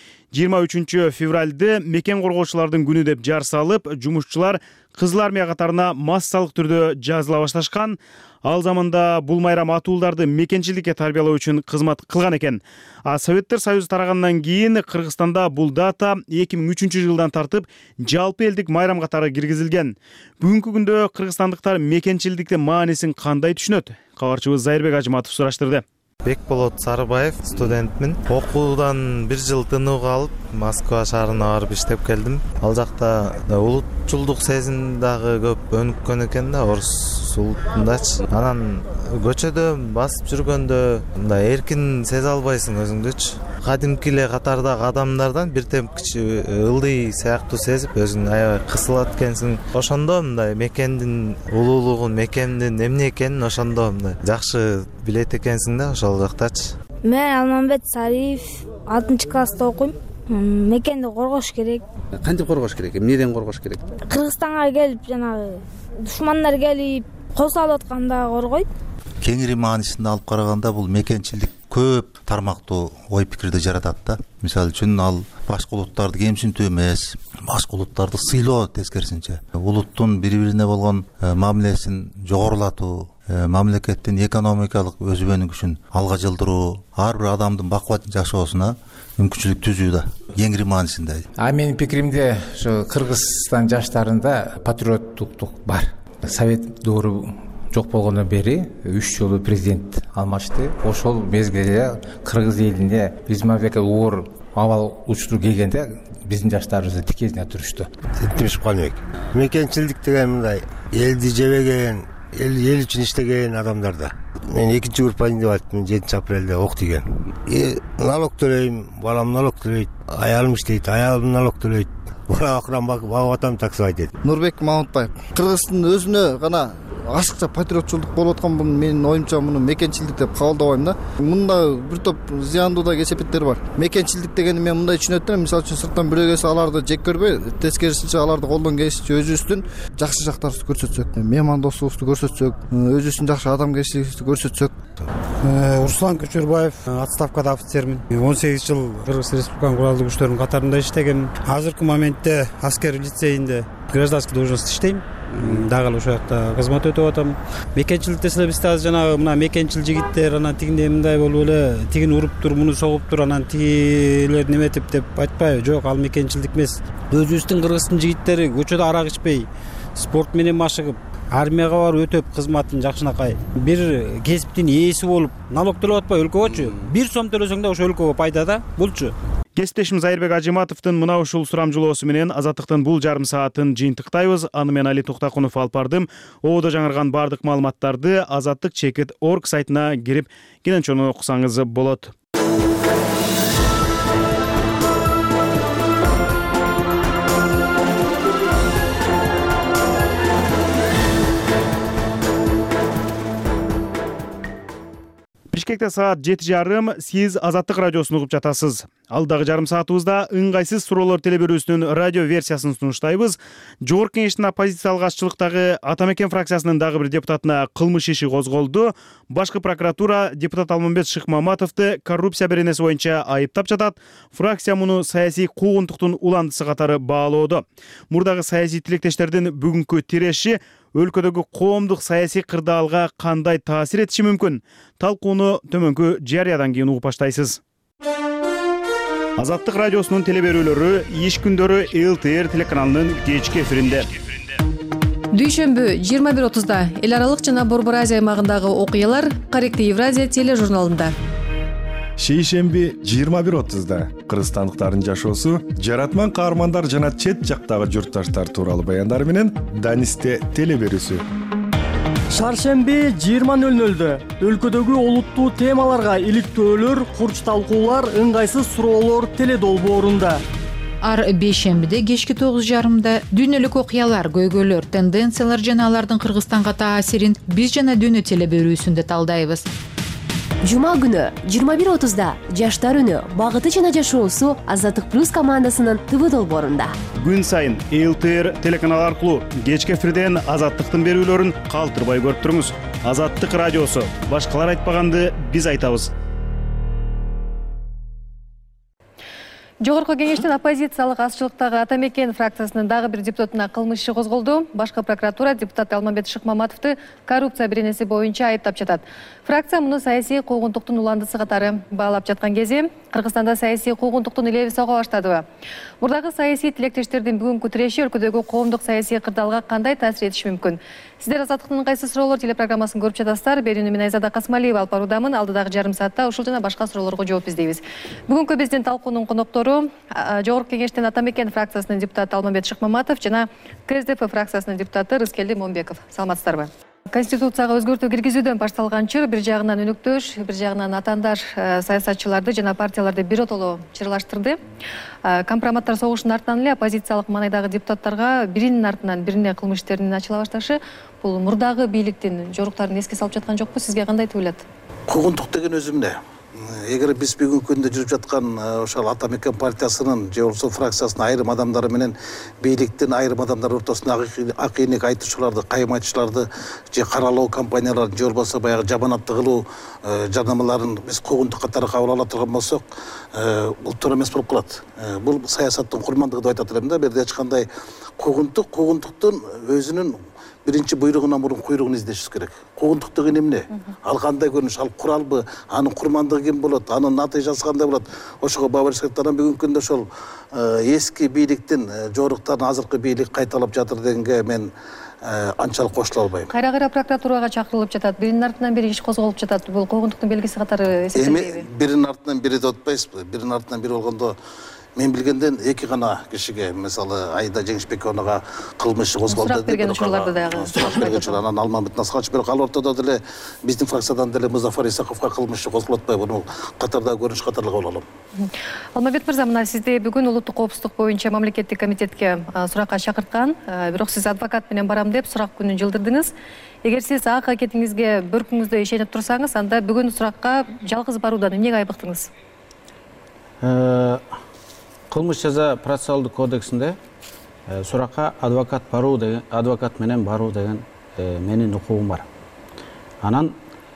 S1: 23 февралды мекен коргоочулардын күнү деп жар салып, жумушчулар Кызыл армия катарына массалык түрдө жазыла башташкан. Ал заманда бул майрам атуулдарды мекенчиликке тарбиялоо үчүн кызмат кылган экен. Советтер Союзу тарагандан кийин Кыргызстанда бул дата 2003 жылдан тартып жалпы элдик майрам катары киргизилген. Бүгүнкү күндө кыргызстандыктар мекенчиликтин маанисин кандай түшүнөт? Кабарчыбыз Зайырбек Ажыматов сураштырды.
S22: Бекболот Сарыбаев, студентмин. Окуудан бир жыл тынууга алып, Москва шаарына барып иштеп келдим. Ал жакта улутчулдук сезим дагы көп өнүккөн экен да, орус улутундачы. Анан көчөдө басып жүргөндө мындай эркин сезе албайсың өзүңдүчү. Кадимки эле катардагы адамдардан бир темпкичи ылдый сыяктуу сезип, өзүң аябай кысылат экенсиң. Ошондо мындай мекендин улуулугун, мекендин эмне экенин ошондо мындай жакшы билет экенсиң да ошол жактачы.
S23: Мен Алмамбет Сариев 6-класста окуйм. Мекенди коргош керек.
S2: Кантип коргош керек? Эмнеден коргош керек?
S23: Кыргызстанга келип, жанагы душмандар келип, кол салып атканда коргойт.
S22: Кеңири маанисинде алып караганда бул мекенчилик көп тармактуу ой пикирди жаратат да. Мисалы үчүн ал башка улуттарды кемсинтүү эмес, башка улуттарды сыйлоо тескерисинче. Улуттун бири-бирине болгон мамилесин жогорулатуу, мамлекеттин экономикалык өсүп-өнүгүшүн алга жылдыруу, ар бир адамдын бакубат жашоосуна мүмкүнчүлүк түзүү да. Кеңири маанисинде.
S24: Менин пикиримде ушу Кыргызстан жаштарында патриоттуктук бар. Совет доору жок болгондон бери 3 жолу президент алмашты. Ошол мезгилде Кыргыз элинде Бизмарбек оор абал учуру келгенде биздин жаштарыбыз тикезине турушту.
S25: Сеттимиш Калбек. Мекенчилдик деген мындай элди жебеген, эл үчүн иштеген адамдарда. Мен 2-курпайын деп айттым, 7-апрелде ок деген. Налог төлөйм, балам налог төлөйт, аялым иштейт, аялым налог төлөйт. Бала акыран багып атам таксы айтат.
S26: Нурбек Мамытбаев. Кыргыздын өзүнө гана ашыкча патриотчулдук болуп аткан, бул менин оюмча муну мекенчилдик деп кабылдабайм да. Мында бир топ зыяндуу да кесепеттер бар. Мекенчилдик дегенди мен мындай түшүнөт элем. Мисалы үчүн сырттан бирөө келсе аларды жек көрбөй, тескерисинче аларды колдон келишинче өзүбүздүн жакшы жактарыбызды көрсөтсөк, меймандосубузду көрсөтсөк, өзүбүздүн жакшы адамгерчилигибизди көрсөтсөк.
S27: Руслан Көчөрбаев, отставкада офицермин. 18 жыл Кыргыз Республиканын куралдуу күчтөрүнүн катарында иштегем. Азыркы моментте аскер лицейинде гражданский должность иштейм. Дагы ошол жакта кызмат өтөп атам. Мекенчилик десе бизде азыр жанагы мына мекенчил жигиттер анан тигиндей мындай болуп эле тигин уруп тур, муну согуп тур, анан тигилер неметип деп айтпайбы? Жок, ал мекенчилдик эмес. Өзүбүздүн кыргыздын жигиттери көчөдө арак ичпей, спорт менен машыгып, армияга барып өтөп кызматын жакшынакай бир кесиптин ээси болуп налог төлөп атпай өлкөгөчү 1 сом төлөсөң да ошо өлкөгө пайда да булчу.
S1: Кесиптешimiz Айырбек Ажиматовдун мына ушул сурамжылоосу менен Азаттыктын бул жарым саатын жыйынтыктайбыз. Аны мен Али Токтакунов алып бардым. Ободо жаңырган бардык маалыматтарды azattik.org сайтына кирип кенен окусаңыз болот. Бишкекте саат 7:30 сиз Азаттык радиосун угуп жатасыз. Алдагы жарым саатыбызда ыңгайсыз суроолор телеберүүсүнүн радио версиясын сунуштайбыз. Жогорку Кеңештин оппозициялык атчылыктагы Атамекен фракциясынын дагы бир депутатына кылмыш иши козголду. Башкы прокуратура депутат Алмамбет Шыкмаматовду коррупция беренеси боюнча айыптап жатат. Фракция муну саясий куугунтуктун уландысы катары баалоодо. Мурдагы саясий тилектештердин бүгүнкү тиреши өлкөдөгү коомдук саясий кырдаалга кандай таасир этиши мүмкүн? Талкууну төмөнкү жарыядан кийин угуп баштайсыз. Азаттык радиосунун телеберүүлөрү иш күндөрү ЛТР телеканалынын кечки эфиринде.
S3: Дүйшөмбү 21:30 эл аралык жана Борбор Азия аймагындагы окуялар Каректи Евразия тележурналында.
S4: Шейшемби 21:30 кыргызстандыктардын жашоосу, жаратман каармандар жана чет жактагы журтташтар тууралуу баяндар менен Данисте телеберүүсү.
S6: Шаршемби 20:00 өлкөдөгү олуттуу темаларга иликтөөлөр, курч талкуулар, ыңгайсыз суроолор теледолбоорунда.
S8: Ар бейшембиде кечки 9:30 дүйнөлүк окуялар, көйгөйлөр, тенденциялар жана алардын Кыргызстанга таасирин биз жана дүйнө телеберүүсүндө талдайбыз.
S18: Жума күнү 21:30 жаштар үнү, багыты жана жашоосу Азаттык плюс командасынын ТВ долбоорунда.
S1: Күн сайын ЛТР телеканал аркылуу кечки эфирден Азаттыктын берүүлөрүн калтырбай көрүп туруңуз. Азаттык радиосу. Башкалар айтпаганды биз айтабыз.
S3: Жогорку Кеңештин оппозициялык атчылыктагы Атамекен фракциясынын дагы бир депутатына кылмыш иши козголду. Башкы прокуратура депутат Алмамбет Шыкмаматовду коррупция беренеси боюнча айыптап жатат. Фракция муну саясий куугунтуктун уландысы катары баалап жаткан кези Кыргызстанда саясий куугунтуктун илеби сого баштадыбы? Мурдагы саясий тилектештердин бүгүнкү тиреши өлкөдөгү коомдук саясий кырдаалга кандай таасир этиши мүмкүн? Сиздер Азаттыктын ыңгайсыз суроолор телепрограммасын көрүп жатасыздар. Берүүнү мен Айзада Касмалиева алып баруудамын. Алдыдагы жарым саатта ушул жана башка суроолорго жооп издейбиз. Бүгүнкү биздин талкуунун коноктору Жогорку Кеңештин Атамекен фракциясынын депутаты Алмамбет Шыкмаматов жана КСДП фракциясынын депутаты Рыскелди Момбеков. Саламатсыздарбы? Конституцияга өзгөртүү киргизүүдөн башталган чыр бир жагынан өнөктөш, бир жагынан атаандаш саясатчыларды жана партияларды биротоло чырлаштырды. Компроматтар согушунун артынан эле оппозициялык маанайдагы депутаттарга биринин артынан бирине кылмыш иштеринин ачыла башташы бул мурдагы бийликтин жоруктарын эске салып жаткан жокпу? Сизге кандай туюлат?
S9: Куугунтук деген өзү эмне? Эгер биз бүгүнкү күндө жүрүп жаткан ошол Атамекен партиясынын же болбосо фракциясынын айрым адамдары менен бийликтин айрым адамдар ортосунда акыйнек айтышууларды, кайым айтышларды же каралоо компанияларын же болбосо баягы жаманатты кылуу жарнамаларын биз куугунтук катары кабыл ала турган болсок, бул туура эмес болуп калат. Бул саясаттын курмандыгы деп айтат элем да. Бирде эч кандай куугунтуктун өзүнүн биринчи буйругунан мурун куйругун издешибиз керек. Куугунтук деген эмне? Ал кандай көрүнүш, ал куралбы, анын курмандыгы ким болот, анын натыйжасы кандай болот? Ошого баа бериш керек. Бүгүнкү күндө ошол эски бийликтин жоруктарын азыркы бийлик кайталап жатыр дегенге мен анчалык кошула албайм.
S3: Кайра прокуратурага чакырылып жатат, биринин артынан бири иш козголуп жатат. Бул куугунтуктун белгиси катары эсептелбейби?
S9: Биринин артынан бири деп атпайсызбы? Биринин артынан бири болгондо мен билгенден эки гана кишиге, мисалы Айда Жеңишбековага кылмыш козголду.
S3: Сурак берген учурларды дагы.
S9: Сурак берген учурлар, анан Алмамбет Насыкач, бирок ал ортодо деле биздин фракциядан деле Музафар Исаковго кылмыш козголуп атпайбы? Буну катарда көрүнүш катары кабыл алам.
S3: Алмамбет мырза, мына сизди бүгүн улуттук коопсуздук боюнча мамлекеттик комитетке суракка чакырткан, бирок сиз адвокат менен барам деп сурак күнүн жылдырдыңыз. Эгер сиз ак аракетиңизге бөркүңүздө ишенип турсаңыз, анда бүгүн суракка жалгыз баруудан эмнеге айбыктыңыз?
S10: Кылмыш жаза процессуалдык кодексинде суракка адвокат менен баруу деген менин укугум бар. Анан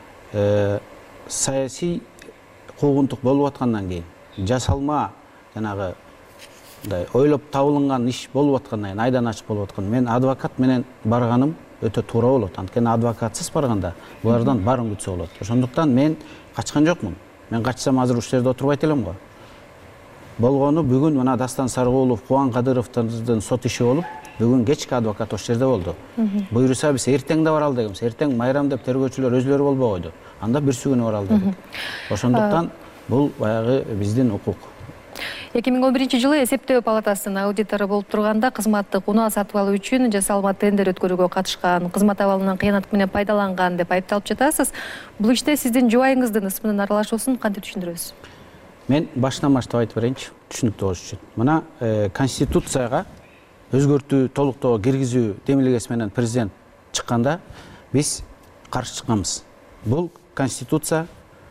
S10: саясий куугунтук болуп аткандан кийин, жасалма жанагы ойлоп табылган иш болуп аткандан кийин, айдан ачык болуп аткан, мен адвокат менен барганым өтө туура болот. Анткени адвокатсыз барганда булардан баарын күтсө болот. Ошондуктан мен качкан жокмун. Мен качсам азыр ушул жерде отурбайт элем го. болгону бүгүн мына Дастан Сарыгулов, Кубан Кадыровдун сот иши болуп, бүгүн кечки адвокат ошол жерде болду. Буйруса биз эртең да баралы дегенбиз. Эртең майрам деп тергөөчүлөр өзлөрү болбой койду. Анда бүрсү күнү баралы дедик. Ошондуктан бул баягы биздин укук.
S3: 2011 жылы эсептөө палатасынын аудитору болуп турганда кызматтык унаа сатып алуу үчүн жасалма тендер өткөрүүгө катышкан, кызмат абалынан кыянат менен пайдаланган деп айыпталып жатасыз. Бул иште сиздин жубайыңыздын ысмынын аралашуусун кантип түшүндүрөсүз?
S10: Мен башынан баштап айтып берейинчи, түшүнүктүү болуш үчүн. Мына конституцияга өзгөртүү, толуктоо киргизүү демилгеси менен президент чыкканда биз каршы чыкканбыз. Бул конституция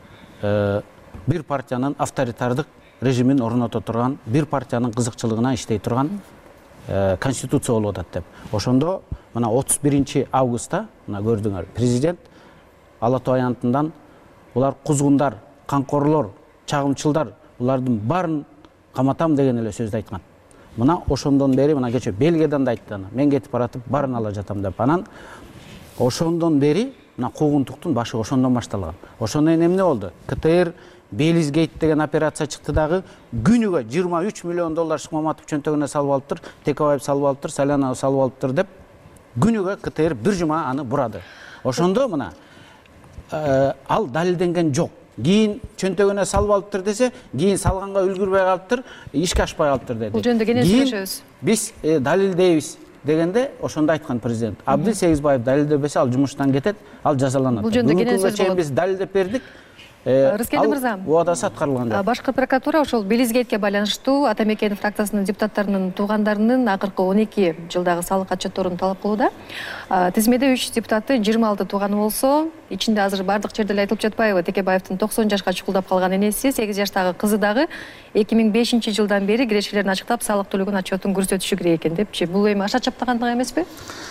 S10: бир партиянын авторитардык режимин орното турган, бир партиянын кызыкчылыгына иштей турган конституция болуп атат деп. Ошондо мына 31 августта мына көрдүңөр, президент Ала Тоо аянтынан булар кузгундар, камкорлор, чагымчылдар, булардын баарын каматам деген эле сөздү айткан. Мына ошондон бери мына кече Бельгиядан да айтты, мен кетип баратып баарын ала жатам деп. Анан ошондон бери мына куугунтуктун башы ошондон башталган. Ошондон эмне болду? КТР Белизгейт деген операция чыкты дагы күнүгө 23 миллион доллар Шыкмаматов чөнтөгүнө салып алыптыр, Текебаев салып алыптыр, Салянов салып алыптыр деп күнүгө КТР бир жума аны бурады. Ошондо мына ал далилденген жок. Кийин чөнтөгүнө салып алыптыр десе, кийин салганга үлгүрбөй калыптыр, ишке ашпай калыптыр деди.
S3: Бул жөнүндө кенен сүйлөшөбүз.
S10: Биз далилдейбиз дегенде ошондо айткан президент. Абдил Сегизбаев далилдебесе ал жумуштан кетет, ал жазаланат.
S3: Бул жөнүндө кенен сөз болот.
S10: Биз далилдеп бердик.
S3: Рыскелди мырза,
S10: убадасы аткарылган.
S3: Башкы прокуратура ошол Белизгейтке байланыштуу Атамекен фракциясынын депутаттарынын туугандарынын акыркы 12 жылдагы салык отчетторун талап кылууда. Тизмеде 3 депутаттын 26 тууганы болсо, ичинде азыр бардык жерде эле айтылып жатпайбы? Текебаевдин 90 жашка чукулдап калган энеси, 8 жаштагы кызы дагы 2005 жылдан бери кирешелерин ачыктап, салык төлөгөн отчетун көрсөтүшү керек экен депчи. Бул эми аша чаптагандык эмеспи?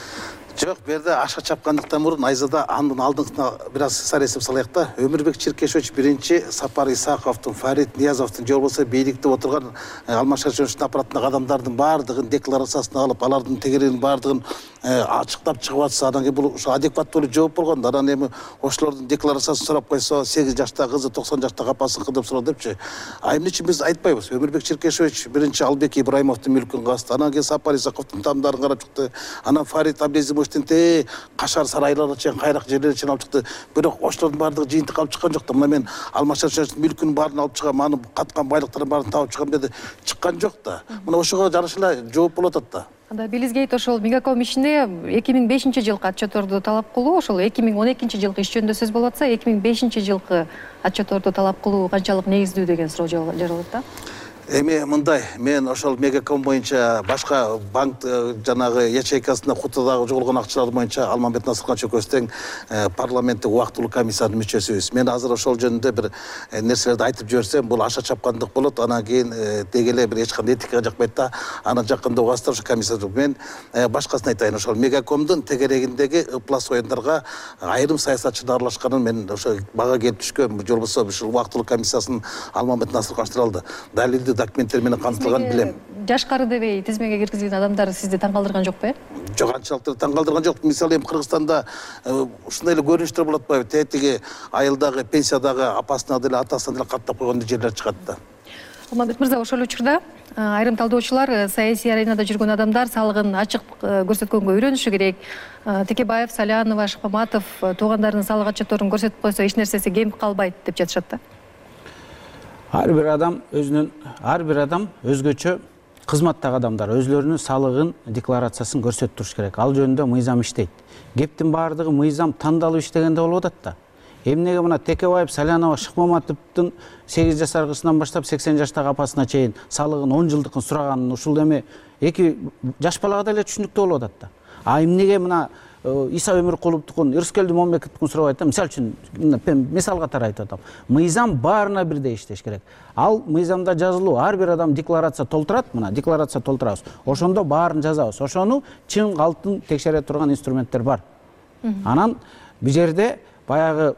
S9: Жок, берде аша чапкандыктан мурун Айзада андын алдыңкына бир аз сар эсеп салайык да. Өмүрбек Чиркешович биринчи, Сапар Исаковдун, Фарид Ниязовдун же болбосо бийликте отурган Алмаз Шариповичтин аппаратындагы адамдардын баардыгын декларациясын алып, алардын тегерегинин баардыгын ачыктап чыгып атса, анан кийин бул адекваттуу жооп болгон. Анан эми ошолордун декларациясын сурап койсо, 8 жаштагы кызы, 90 жаштагы апасы кылдып суроо депчи. А эмне үчүн биз айтпайбыз? Өмүрбек Чиркешович биринчи Албек Ибраимовдун мүлкүн касты, анан кийин Сапар Исаковдун тамдарын карап чыкты, анан Фарид Абдезимовдун кашар сарайларга чейин, кайрак жерлерге чейин алып чыкты. Бирок ошолордун баардыгы жыйынтык алып чыккан жок да. Мына мен Алмаз Шариповичтин мүлкүнүн баарын алып чыгам, аны каткан байлыктарын баарын табып чыгам деди. Чыккан жок да. Мына ошого жараша эле жооп болуп атат да.
S3: Анда Белизгейт ошол Мегаком ишине 2005 жылкы отчетторду талап кылуу, ошол 2012 жылкы иш жөнүндө сөз болуп атса, 2005 жылкы отчетторду талап кылуу канчалык негиздүү деген суроо жаралат да.
S9: Эми мындай, мен ошол Мегаком боюнча башка банк жанагы ячейкасында кутадагы жоголгон акчалар боюнча Алмамбет Насыркан чөкөс тең парламенттик убактылуу комиссиянын мүчөсүбүз. Мен азыр ошол жөнүндө бир нерселерди айтып жиберсем, бул аша чапкандык болот. Анан кийин деги эле бир эч кандай этикага жакпайт да. Аны жакында угасыздар ошо комиссия. Мен башкасын айтайын, ошол Мегакомдун тегерегиндеги ыплас оюндарга айрым саясатчылар аралашканын мен ошо бага келип түшкөн. Же болбосо ушул убактылуу комиссиясынын Алмамбет Насыркан алды. Далилдүү документтер менен камтылган билем.
S3: Жашкары дебей тизмеге киргизген адамдар сизди таң калтырган жокпу?
S9: Жок, анчалык таң калтырган жок. Мисалы эми Кыргызстанда ушундай эле көрүнүштөр болот атпайбы? Тетиги айылдагы, пенсиядагы апасына деле, атасына деле каттап койгон жерлер чыгат да.
S3: Алмамбет мырза, ошол учурда айрым талдоочулар саясий аренада жүргөн адамдар салыгын ачык көрсөткөнгө үйрөнүшү керек. Текебаев, Салянова, Шыкмаматов туугандарынын салык отчетторун көрсөтүп койсо эч нерсеси кемип калбайт деп жатышат да.
S10: Ар бир адам өзгөчө кызматтагы адамдар өзлөрүнүн салыгын, декларациясын көрсөтүп туруш керек. Ал жөнүндө мыйзам иштейт. Кептин баардыгы мыйзам тандалып иштегенде болуп атат да. Эмнеге мына Текебаев, Салянова, Шыкмаматовдун 8 жашар кызынан баштап 80 жаштагы апасына чейин салыгын 10 жылдыкын сураганын ушул эми эки жаш балага деле түшүнүктүү болуп атат да. А эмнеге мына Иса Өмүркуловдукун, Рыскелди Момбековдукун сурабайт да. Мисалы үчүн мисал катары айтып атам. Мыйзам баарына бирдей иштеш керек. Ал мыйзамда жазылуу, ар бир адам декларация толтурат, мына декларация толтурабыз. Ошондо баарын жазабыз. Ошону чын калтын текшере турган инструменттер бар. Анан бул жерде баягы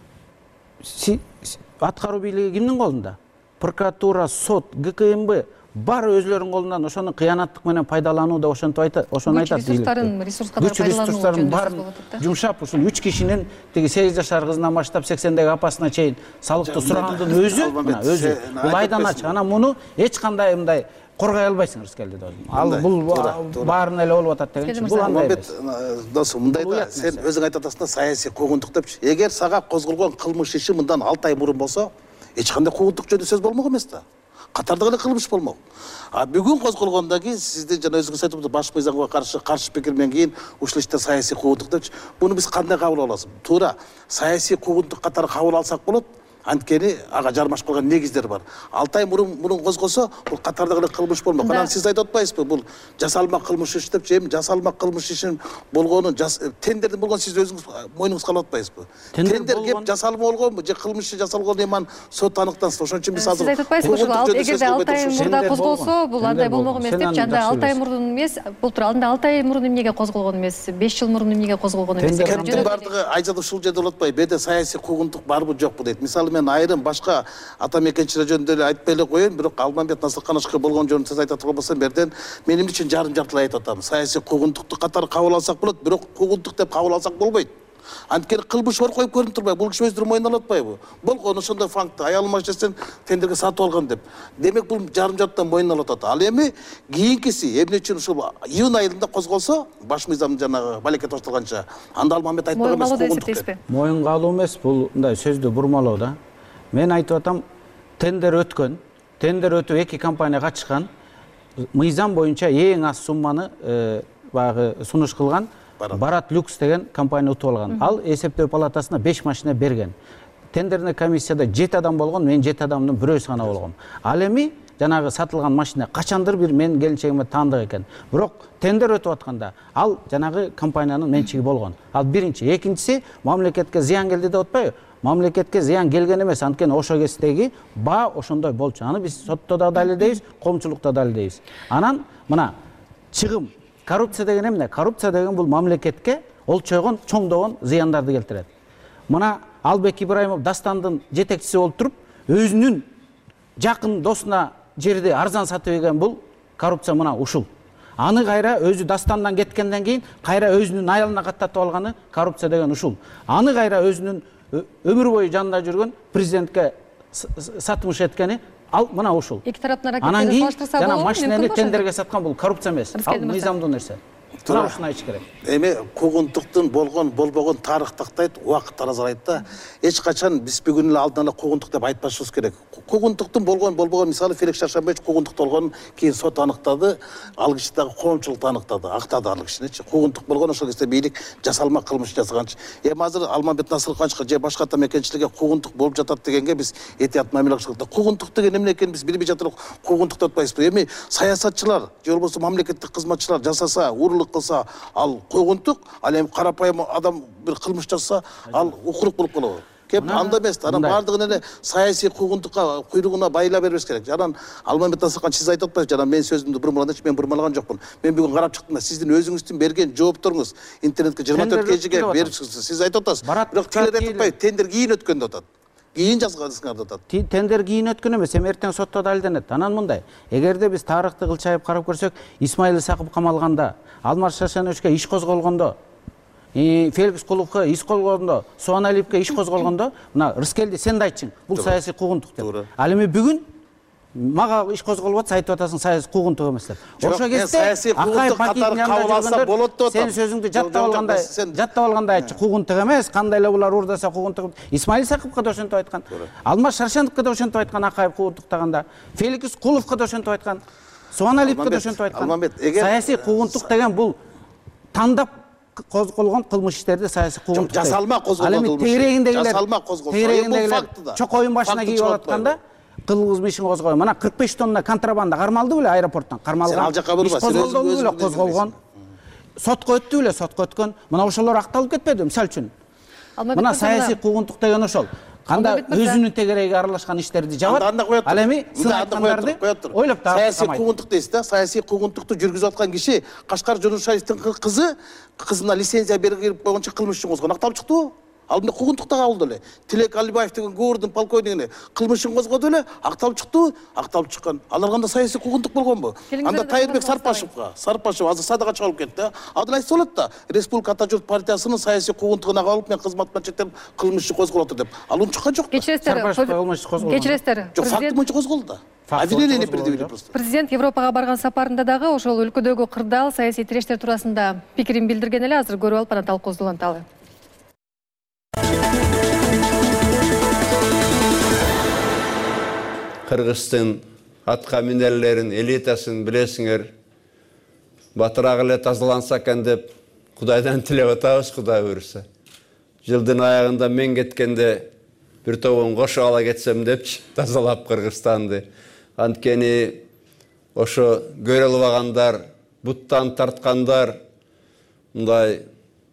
S10: аткаруу бийлиги кимдин колунда? Прокуратура, сот, ГКМБ бар өзлөрүнүн колунан ошону кыянаттык менен пайдаланууда ошентип айтат, ошону айтат.
S3: Ресурстарын пайдалануу
S10: баарын жумшап ушул 3 кишинин тиги 8 жашар кызынан баштап 80деги апасына чейин салыкты сурагандын өзү бул айдан ачык. Анан муну эч кандай мындай коргой албайсың Рыскелди досум. Ал бул баарын эле болуп атат дегенчи. Бул андай эмес.
S9: Досум, мындай да сен өзүң айтып атасың да саясий куугунтук депчи. Эгер сага козголгон кылмыш иши мындан 6 ай мурун болсо, эч кандай куугунтук жөнүндө сөз болмок эмес да. Катарда эле кылмыш болмок. А бүгүн козголгондон кийин сиздин жана өзүңүз айтып баш мыйзамга каршы пикирмен кийин ушул иштер саясий куугунтук депчи. Буну биз кандай кабыл алабыз? Туура саясий куугунтук катары кабыл алсак болот. Анткени ага жармашып калган негиздер бар. 6 ай мурун козголсо, бул катардагы кылмыш болмок. Анан сиз айтып атпайсызбы? Бул жасалма кылмыш иш деп, эми жасалма кылмыш ишин болгонун тендердин болгон сиз өзүңүз мойнуңузга алып атпайсызбы? Тендер кеп жасалма болгонбу же кылмыш иши эми сот аныктансın. Ошон үчүн биз азыр
S3: сиз айтып атпайсызбы? Эгерде 6 ай мурда козголсо, бул андай болмок эмес деп, жанда 6 ай мурун эмес, былтыр алдында 6 ай мурун эмнеге козголгон эмес, 5 жыл мурун эмнеге козголгон эмес.
S9: Кептин бардыгы айжада ушул жерде болуп атпайбы? Беде саясий куугунтук барбы жокпу дейт. Мисалы мен айрым башка атамекенчилер жөнүндө эле айтпай эле коеюн, бирок Алмамбет Насыркановго болгон жөнүндө сиз айтып аткан болсом, берден менин үчүн жарым-жартылай айтып атам. Саясий куугунтукту катары кабыл алсак болот, бирок куугунтук деп кабыл алсак болбойт. Анткени кылмыш бар коюп көрүнүп турбайбы? Бул киши өздөрү мойнуна алып атпайбы? Болгон ошондой фактты аялыма жесен тендерге сатып алган деп. Демек бул жарым-жартыдан мойнуна алып атат. Ал эми кийинкиси эмне үчүн ушул июнь айында козголсо, баш мыйзам жанагы балекет тоштолганча, анда Алмамбет айтпаган эмес куугунтук.
S10: Моюнга алуу эмес, бул мындай сөздү бурмалоо да. Мен айтып атам, тендер өткөн, тендер өтүп 2 компания катышкан, мыйзам боюнча эң аз сумманы багы сунуш кылган Барат Люкс деген компания утуп алган. Ал эсептөө палатасына 5 машина берген. Тендерный комиссияда 7 адам болгон, мен 7 адамдын бирөөсү гана болгом. Ал эми жанагы сатылган машина качандыр бир мен келинчегиме таандык экен. Бирок тендер өтүп атканда ал жанагы компаниянын менчиги болгон. Ал биринчи, экинчиси мамлекетке зыян келди деп атпайбы? Мамлекетке зыян келген эмес, анткени ошо кездеги баа ошондой болчу. Аны биз сотто да далилдейбиз, коомчулукта далилдейбиз. Анан мына чыгым, коррупция деген эмне? Коррупция деген бул мамлекетке олчойгон, чоңдогон зыяндарды келтирет. Мына Албек Ибраимов Дастандын жетекчиси болуп туруп, өзүнүн жакын досуна жерди арзан сатып ийген бул коррупция мына ушул. Аны кайра өзү Дастандан кеткенден кийин кайра өзүнүн аялына каттатып алганы коррупция деген ушул. Аны кайра өзүнүн өмүр бою жанында жүргөн президентке сатмыш эткени ал мына ушул.
S3: Эки тараптын аракеттерин салыштырса болобу?
S10: Жана машинени тендерге саткан бул коррупция эмес. Ал мыйзамдуу нерсе. Тура ушуну айтыш керек.
S9: Эми куугунтуктун болгон болбогон тарых тактайт, убакыт таразалайт да. Эч качан биз бүгүн эле алдынан эле куугунтук деп айтпашыбыз керек. Куугунтуктун болгон болбогон, мисалы Феликс Шаршембиевич куугунтук болгонун кийин сот аныктады, ал киши дагы коомчулук аныктады, актады ал кишиничи. Куугунтук болгон ошол кезде бийлик жасалма кылмыш жасаганчы. Эми азыр Алмамбет Насыркановго же башка атамекенчиликке куугунтук болуп жатат дегенге биз этият мамиле кылышат. Куугунтук деген эмне экенин биз билбей жатырбыз. Куугунтук деп атпайбызбы? Эми саясатчылар же болбосо мамлекеттик кызматчылар жасаса, уурулук кылса, ал куугунтук, ал эми карапайым адам бир кылмыш жасаса, ал укурук болуп калабы? Кеп анда эмес, анан бардыгын эле саясий куугунтукка куйругуна байла бербеш керек. Жанан Алмамбет Насырканович сиз айтып атпайсызбы? Жанан мен сөзүмдү бурмалаганчы, мен бурмалаган жокмун. Мен бүгүн карап чыктым да, сиздин өзүңүздүн берген жоопторуңуз интернетке 24 кежиге берип чыксыз. Сиз айтып атасыз. Бирок тилер айтпайбы, тендер кийин өткөн деп атат. Кийин жазгансыңар деп атат.
S10: Тендер кийин өткөн эмес, эми эртең сотто далилденет. Анан мындай, эгерде биз тарыхты кылчайып карап көрсөк, Исмаил Исаков камалганда, Алмаз Шаршеновичке иш козголгондо, Феликс Куловго иш козголгондо, Суан Алиевке иш козголгондо, мына Рыскелди сен да айтчың, бул саясий куугунтук деп. Ал эми бүгүн мага иш козголуп атса айтып атасың саясий куугунтук эмес деп. Ошо кезде Акай пакетин кабыл алса болот деп атам. Сен сөзүңдү жаттап алгандай айтчы, куугунтук эмес, кандай эле булар урдаса куугунтук. Исмаил Исаковго да ошентип айткан. Алмаз Шаршеновго да ошентип айткан, Акаев куугунтуктаганда. Феликс Куловго да ошентип айткан. Суан Алиевге да ошентип айткан. Саясий куугунтук деген бул тандап козголгон кылмыш иштерди саясий куугунтук.
S9: Жасалма козголгон кылмыш.
S10: Жасалма козголгон. Чокойдун башына кийип атканда кылгыз ишин козгойгон. Мына 45 тонна контрабанда кармалды беле аэропорттон? Кармалган.
S9: Ал жака бурба,
S10: сен өзүң козголгон. Сотко өттү беле, сотко өткөн. Мына ошолор акталып кетпеди, мисалы үчүн. Мына саясий куугунтук деген ошол. Кандай өзүнүн тегерегиге аралашкан иштерди жабат. Ал эми сын айткандарды ойлоп таап.
S9: Саясий куугунтук дейсиз да? Саясий куугунтукту жүргүзүп аткан киши Кашкар Жонушаевдин кызына лицензия берип койгончо кылмыш ишин козгон. Акталып чыктыбы? Ал мына куугунтукта кабылды эле. Тилек Алибаев деген Көөрдүн полковнигине кылмышын козгоду эле, акталып чыктыбы? Акталып чыккан. Алар кандай саясий куугунтук болгонбу? Анда Тайырбек Сарпашев азыр садага чыгып кетти. Адыл айтса болот да. Республика Ата журт партиясынын саясий куугунтугуна кабылып, мен кызматтан четтелип кылмыш козголот деп. Ал уну чыккан жок.
S3: Кечиресиздер.
S9: Жок, факты боюнча козголду да. Обвинение предъявили просто.
S3: Президент Европага барган сапарында дагы ошол өлкөдөгү кырдаал саясий тирештер туурасында пикирин билдирген эле. Азыр көрүп алып, анан талкуубузду уланталы.
S5: Кыргыздын атка минерлерин, элитасын билесиңер. Батыраак эле тазаланса экен деп Кудайдан тилеп атабыз, Кудай буйруса. Жылдын аягында мен кеткенде бир тобун кошо ала кетсем депчи тазалап Кыргызстанды. Анткени ошо көрө албагандар, буттан тарткандар, мындай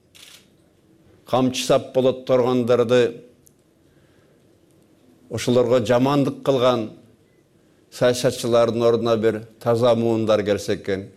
S5: камчы сап болот торгондорду, ошолорго жамандык кылган саясатчылардын ордуна бир таза муундар келсе экен.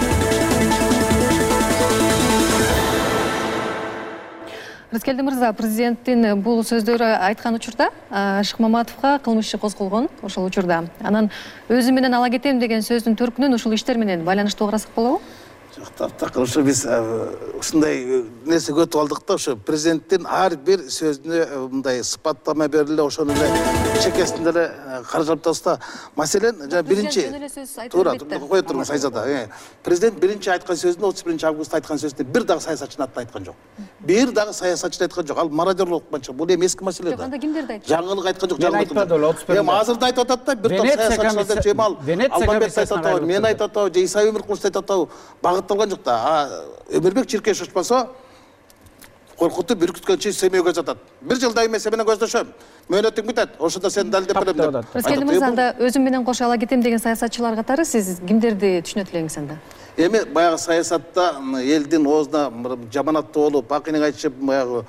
S3: Рыскелди мырза, президенттин бул сөздөрү айткан учурда Шыкмаматовго кылмыш иши козголгон ошол учурда. Анан өзү менен ала кетем деген сөздүн төркүнүн ушул иштер менен байланыштуу карасак болобу?
S9: Так, ошо биз ушундай нерсе көтүп алдык да, ошо президенттин ар бир сөзүнө мындай сыпаттама бериле, ошону эле чекесинде эле каражаттабыз да. Маселен, жана биринчи туура кое туруңуз Айзада. Президент биринчи айткан сөзүндө 31 августта айткан сөзүндө бир дагы саясатчынын атын айткан жок. Бир дагы саясатчы айткан жок. Ал мародерлук болчу. Бул эми эски маселе да.
S3: Анда кимдерди айткан?
S9: Жаңылык айткан жок, эми азырда айтып атат да, бир топ саясатчылар Жемал Алмамбетов айтып атабы, мен айтып атабы, же Иса Өмүркулов айтып атабы, багытталган жок да. Өмүрбек Чиркеш очпосо коркутуп бүркүткөнчө семейге жатат. Бир жылдай мен сен менен көздөшөм. Мөөнөтүң бүтөт. Ошондо сени далилдеп берем деп.
S3: Рыскелди мырза, анда өзүм менен кошо ала кетем деген саясатчылар катары сиз кимдерди түшүнөт элеңиз анда?
S9: Эми баягы саясатта элдин оозуна жаманаттуу болуп, акынын айтышып, баягы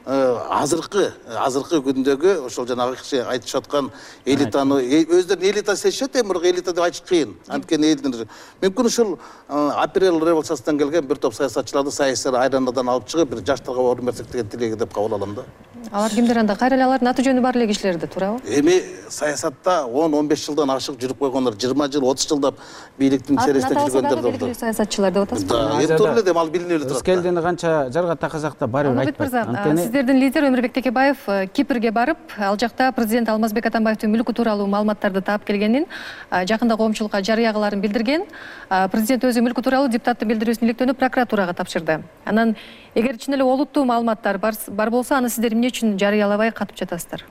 S9: азыркы күндөгү ошол жанагы киши айтышып аткан элитаны өздөрүн элита сезишет, эми бирок элита деп айтыш кыйын. Анткени элдин мүмкүн ушул апрель революциясынан келген бир топ саясатчыларды саясий айрандан алып чыгып, бир жаштарга орун берсек деген тилеги деп кабыл алам да.
S3: Алар кимдер анда? Кайра эле алардын аты жөнү бар эле кишилерди, туурабы?
S9: Эми саясатта 10-15 жылдан ашык жүрүп койгондор, 20 жыл, 30 жылдап бийликтин чересинде жүргөндөр болду.
S3: Саясатчылар деп атасызбы?
S9: Да, эптөр эле ал билинип эле турат.
S10: Рыскелдини канча жарга такасак да баары айтпайт.
S3: Анткени сиздердин лидер Өмүрбек Текебаев Кипрге барып, ал жакта президент Алмазбек Атамбаевдин мүлкү тууралуу маалыматтарды таап келгенин, жакында коомчулукка жарыя кылаарын билдирген. Президент өзү мүлкү тууралуу депутаттын билдирүүсүн иликтөөнү прокуратурага тапшырды. Анан эгер чын эле олуттуу маалыматтар бар болсо, аны сиздер эмне үчүн жарыялабай катып жатасыздар?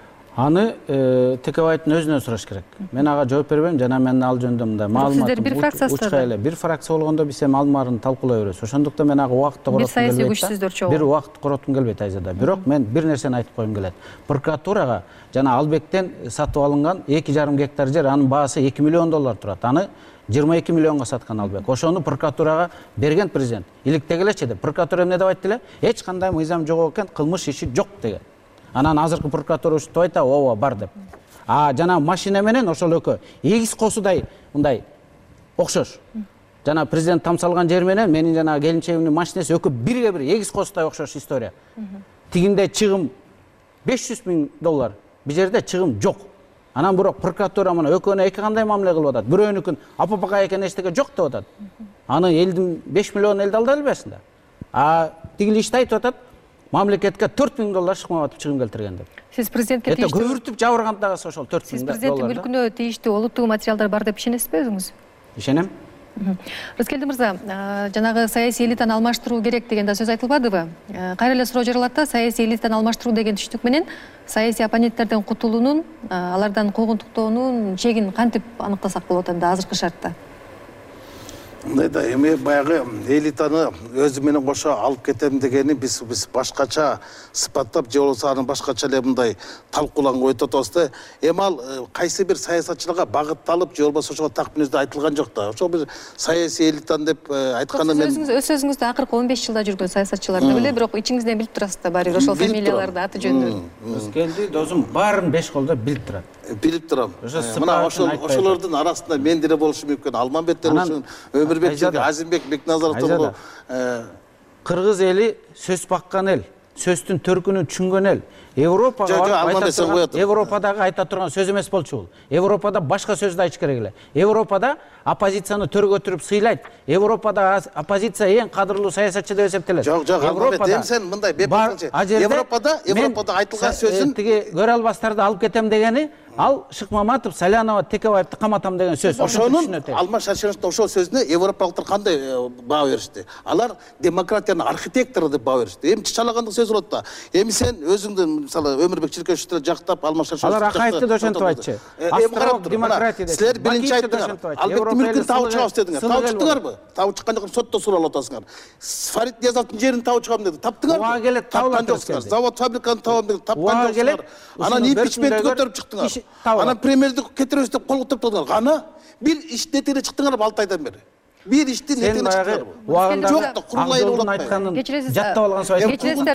S10: Аны Текебаевдин өзүнөн сураш керек. Мен ага жооп бербейм, жана мен ал жөнүндө мындай маалымат учка эле бир фракция болгондо биз эми алмарын талкуулай беребиз. Ошондуктан мен ага убакытты короткум келбейт. Бир саясий күчсүздөр чогуу. Бир убакыт короткум келбейт Айзада. Бирок мен бир нерсени айтып койгум келет. Прокуратурага жана Албектен сатып алынган 2,5 гектар жер, анын баасы $2 миллион турат. Аны 22 миллионга саткан Албек. Ошону прокуратурага берген президент. Иликтегилечи деп. Прокуратура эмне деп айтты эле? Эч кандай мыйзам жок экен, кылмыш иши жок деген. Анан азыркы прокуратура ушинтип айтат, ооба бар деп. Жана машина менен ошол экөө эгиз косудай мындай окшош. Жана президент тамсалган жер менен менин жана келинчегимдин машинеси экөө бирге бир эгиз косудай окшош история. Тигинде чыгым $500 000, бул жерде чыгым жок. Анан бирок прокуратура мына экөөнө эки кандай мамиле кылып атат. Бирөөнүкүн апапага экен эчтеке жок деп атат. Аны элдин 5 миллион элди алдай албайсың да. Тигил ишти айтып атат. Мамлекетке $4 000 Шыкмаматов чыгым келтирген деп.
S3: Сиз президентке тийиштүү
S10: көбүртүп жабыргандагы ошол $4 000.
S3: Сиз президенттин мүлкүнө тийиштүү олуттуу материалдар бар деп ишенесизби өзүңүз?
S10: Ишенем.
S3: Рыскелди мырза, жанагы саясий элитаны алмаштыруу керек деген да сөз айтылбадыбы? Кайра эле суроо жаралат да, саясий элитаны алмаштыруу деген түшүнүк менен саясий оппоненттерден кутулуунун, алардан куугунтуктоонун чегин кантип аныктасак болот анда азыркы шартта?
S9: Мындай да, эми баягы элитаны өзү менен кошо алып кетем дегени биз башкача сыпаттап, же болбосо аны башкача эле мындай талкууланга өтөт атабыз. Эми ал кайсы бир саясатчыларга багытталып, же болбосо ошого так мүнөздө айтылган жок да. Ошол бир саясий элитаны деп айтканы мен
S3: өз сөзүңүздө акыркы 15 жылда жүргөн саясатчылар деп эле, бирок ичиңизден билип турасыз да, баары бир ошол фамилияларды, аты жөнүн.
S10: Рыскелди досум баарын 5 колдо билип турат.
S9: Билип турам. Мына ошолордун арасында мен деле болушу мүмкүн, Алмамбет деле болушу мүмкүн, Өмүрбек Азимбек Бекназаров тобу.
S10: Кыргыз эли сөз баккан эл. сөздүн төркүнүн түшүнгөн эл Европадагы айта турган сөз эмес болчу бул. Европада башка сөздү айтыш керек эле. Европада оппозицияны төргө өтүрүп сыйлайт. Европада оппозиция эң кадырлуу саясатчы деп эсептелет.
S9: Жок, Алмамбет, сен мындай бепкилчи. Европада айтылган сөзүн
S10: тиги көрө албастарды алып кетем дегени, ал Шыкмаматов, Салянова, Текебаевди каматам деген сөз.
S9: Ошонун Алмаз Шаршеновдун ошол сөзүнө европалыктар кандай баа беришти? Алар демократиянын архитектору деп баа беришти. Эми чачалагандык сөз болот да. Эми сен өзүңдү мисалы Өмүрбек Чиркешевди жактап, Алмаз Шаршеновду
S10: алар акаевди да ошентип айтчы.
S9: Астралык демократия деп. Силер биринчи айттыңар. Албетте мүлкүн табып чыгабыз дедиңер. Табып чыктыңарбы? Табып чыккан жок, сотто суралып атасыңар. Фарид Ниязовдун жерин табып чыгам деди. Таптыңарбы?
S10: Ага келет, табылат
S9: жоксуңар. Завод, фабриканы табам деди. Тапкан жоксуңар. Анан импичментти көтөрүп чыктыңар. Анан премьерди кетиребиз деп кол көтөрүп турдуңар. Кана бир иш нетине чыктыңарбы 6 айдан бери? Бир иштин нетине чыктыңарбы? Жок да, курулайын болот.
S10: Жаттап алган сөз.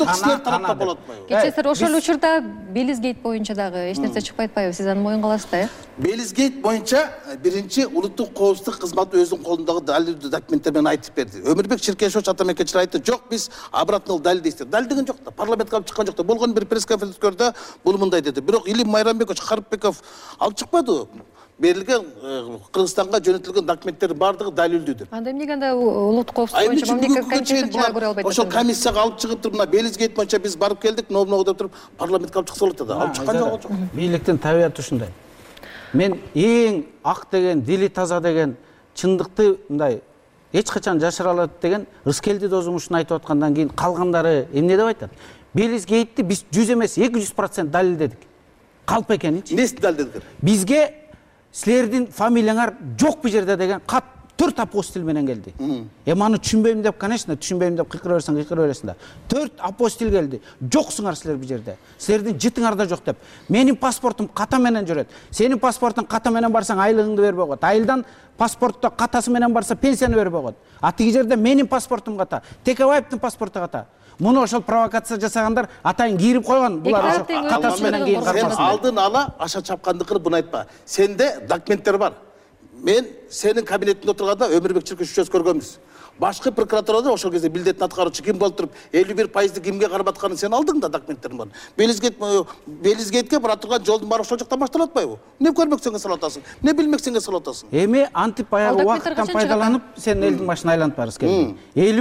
S3: Кечиресиздер, ошол учурда Белизгейт боюнча дагы эч нерсе чыкпай атпайбы? Сиз аны моюнга аласыз да, э?
S9: Белизгейт боюнча биринчи улуттук коопсуздук кызматы өзүнүн колундагы далилдүү документтер менен айтып берди. Өмүрбек Чиркешевич атамекенчилер айтты, жок, биз обратно далилдейбиз. Далилдеген жок да, парламентке алып чыккан жок да. Болгон бир пресс-конференция өткөрдү, бул мындай деди. Бирок Илим Майрамбекович Карыпбеков алып чыкпады. Берилген Кыргызстанга жөнөтүлгөн документтер бардыгы далилдүү деп.
S3: Анда эмнеге анда улуттук коопсуздук боюнча мамлекеттик комиссия чара көрө албайт?
S9: Ошол комиссияга алып чыгып туруп, мына Белизгейт боюнча биз барып келдик, ноу деп туруп парламентке алып чыкса болот да. Алып чыккан жок.
S10: Бийликтин табияты ушундай. Мен эң ак деген, дили таза деген, чындыкты мындай эч качан жашыра алат деген Рыскелди Досмушун айтып аткандан кийин калгандары эмне деп айтат? Белизгейтти биз 100 эмес 200% далилдедик. Калп экенинчи.
S9: Эмнесин далилдедиңер?
S10: Бизге силердин фамилияңар жок бу жерде деген кат 4 апостил менен келди. Эми аны түшүнбөйм деп, конечно, түшүнбөйм деп кыйкыра бересиң да. 4 апостил келди. Жоксуңар силер бу жерде. Силердин жытыңар да жок деп. Менин паспортум ката менен жүрөт. Сенин паспортуң ката менен барсаң айлыгыңды бербей коет. Айылдан паспортто катасы менен барса пенсияны бербей коет. А тиги жерде менин паспортум ката, Текебаевдин паспорту ката. Муну ошол провокация жасагандар атайын кийирип койгон. Булар ошо катасы менен кийин
S9: кармасын. Алдын ала аша чапкандыкыр буну айтпа. Сенде документтер бар. Мен сенин кабинетинде отурганда Өмүрбек Чиркешевич көргөнбүз. Башкы прокуратурада ошол кезде билдетин аткаруучу ким болуп туруп 51% кимге карап атканын сен алдың да документтерин бар. Белизгейтке бара турган жолдун баары ошол жактан башталып атпайбы? Эмне көрмөксөңгө салып атасың? Эмне билмексеңге салып атасың?
S10: Эми антип баягы убакыттан пайдаланып сен элдин башына айланып барасыз келди.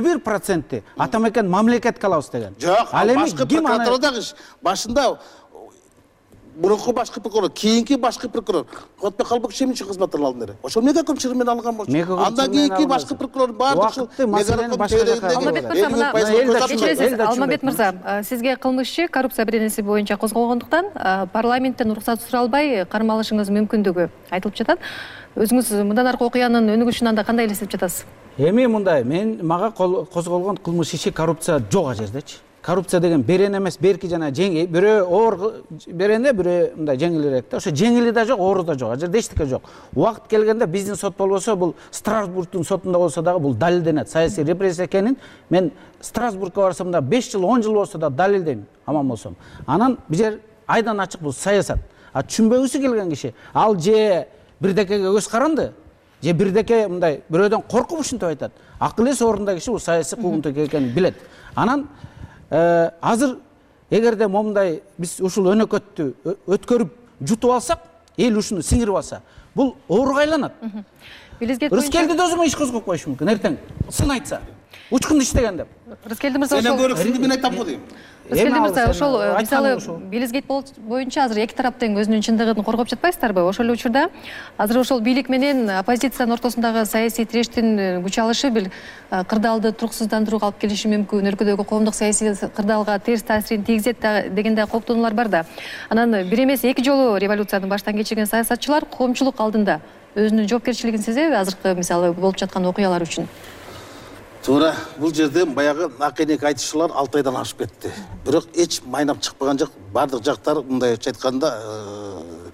S10: 51% атамекен мамлекетке алабыз деген.
S9: Жок, ал башкы прокуратурадагы иш. Башында мурунку башкы прокурор, кийинки башкы прокурор Куатбек Калбеков эмнече кызматтан алдын эле? Ошол мега көпчүлүгү менен алган болчу. Андан кийинки башкы прокурор баардык ушул
S3: Алмамбет мырза, сизге кылмышчы коррупция беренеси боюнча козголгондуктан парламенттен уруксат суралбай кармалышыңыз мүмкүндүгү айтылып жатат. Өзүңүз мындан аркы окуянын өнүгүшүн анда кандай элестеп жатасыз?
S10: Эми мындай, мага козголгон кылмыш иши коррупция жок а жердечи. Коррупция деген берен эмес, берки жана жеңил, бирөө оор беренде, бирөө мындай жеңилирээк да. Ошо жеңили да жок, оору да жок. А жерде эчтеке жок. Убакыт келгенде биздин сот болбосо, бул Страсбургдун сотунда болсо дагы бул далилденет. Саясий репрессия экенин мен Страсбургка барсам да 5 жыл, 10 жыл болсо да далилдейм, аман болсом. Анан бул жер айдан ачык бул саясат. А түшүнбөгүсү келген киши, ал же бирдекеге көз каранды, же бирдеке мындай бирөөдөн коркуп ушинтип айтат. Акыл эс орунда киши бул саясий куугунтук экенин билет. Анан азыр эгерде момундай биз ушул өнөкөттү өткөрүп жутуп алсак, эл ушуну сиңирип алса, бул ооруга айланат. Рыскелди Досмуш иш козгоп коюшу мүмкүн эртең сын айтса. Учкунду иштеген деп.
S3: Рыскелди мырза ошол
S9: мен айтам го дейм.
S3: Рыскелди мырза ошол мисалы Белизгейт боюнча азыр эки тарап тең өзүнүн чындыгын коргоп жатпайсыздарбы? Ошол эле учурда азыр ошол бийлик менен оппозициянын ортосундагы саясий тирештин күч бир кырдаалды туруксуздандырууга алып келиши мүмкүн, өлкөдөгү коомдук саясий кырдаалга терс таасирин тийгизет деген да кооптонуулар бар да. Анан бир эмес эки жолу революцияны баштан кечирген саясатчылар коомчулук алдында өзүнүн жоопкерчилигин сезеби азыркы мисалы болуп жаткан окуялар үчүн?
S9: Туура, бул жерде баягы акенек айтышуулар 6 айдан ашып кетти. Бирок эч майнап чыкпаган жок. Бардык жактар мындай айтканда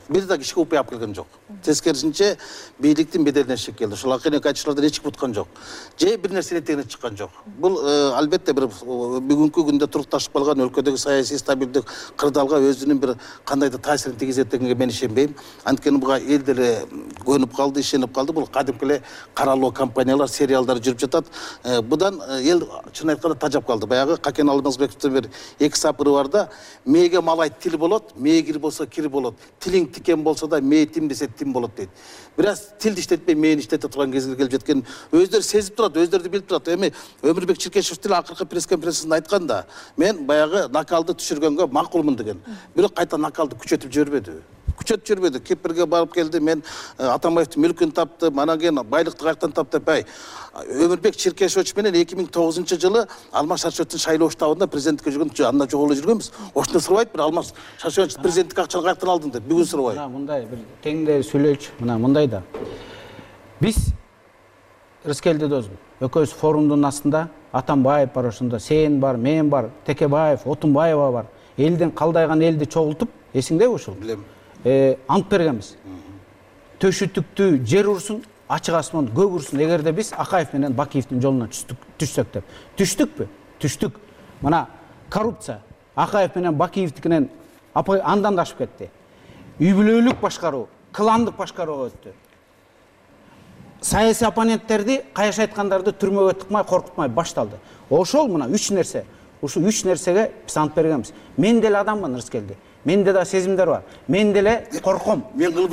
S9: бир да кишиге упай алып келген жок. Тескерисинче бийликтин беделине шек келди. Ошол акыркы айтышуулардан эч ким уткан жок. Же бир нерсе тегине чыккан жок. Бул албетте бир бүгүнкү күндө турукташып калган өлкөдөгү саясий стабилдик кырдаалга өзүнүн бир кандайдыр таасирин тийгизет дегенге мен ишенбейм. Анткени буга эл деле көнүп калды, ишенип калды. Бул кадимки эле каралуу компаниялар, сериалдар жүрүп жатат. Будан эл чын айтканда тажап калды. Баягы Какен Алмазбековдун бир эки сапыры бар да, мээге малай тил болот, мээ кир болсо кир болот. Тилиң тикен болсо да мээ тим десе тим болот дейт. Бираз тилди иштетпей мээни иштете турган кезге келип жеткен өздөрү сезип турат, өздөрү билип турат. Эми Өмүрбек Чиркешев деле акыркы пресс-конференциясында айткан да, мен баягы накалды түшүргөнгө макулмун деген. Бирок кайта накалды күчөтүп жибербеди. Кипрге барып келди, мен Атамбаевдин мүлкүн таптым, анан кийин байлыкты каяктан таптым деп. Өмүрбек Чиркешевич менен 2009-жылы Алмаз Шаршеновдун шайлоо штабында президенттикке жүргөн, анда жок эле жүргөнбүз. Ошондо сурабайт, бир Алмаз Шаршенович президенттик акчаны каяктан алдың деп, бүгүн сурабайт.
S10: Мындай бир теңдей сүйлөйчү. Мындай да. Биз Рыскелди досум, экөөбүз форумдун астында Атамбаев бар ошондо, сен бар, мен бар, Текебаев, Отунбаева бар. Элден калдайган элди чогултуп, эсиңдеби ушул? Билем. Ант бергенбиз. Төшүтүктүү жер урсун, ачык асман көк урсун, эгерде биз Акаев менен Бакиевдин жолуна түшсөк деп. Түштүкпү? Түштүк. Мына коррупция Акаев менен Бакиевдикинен андан да ашып кетти. Үй бүлөлүк башкаруу, кландык башкарууга өттү. Саясий оппоненттерди, каяш айткандарды түрмөгө тыкмай, коркутмай башталды. Ошол мына 3 нерсе. Ушу 3 нерсеге биз ант бергенбиз. Мен деле адаммын, Рыскелди. Менде да сезимдер бар. Мен деле корком.
S9: Мен кылып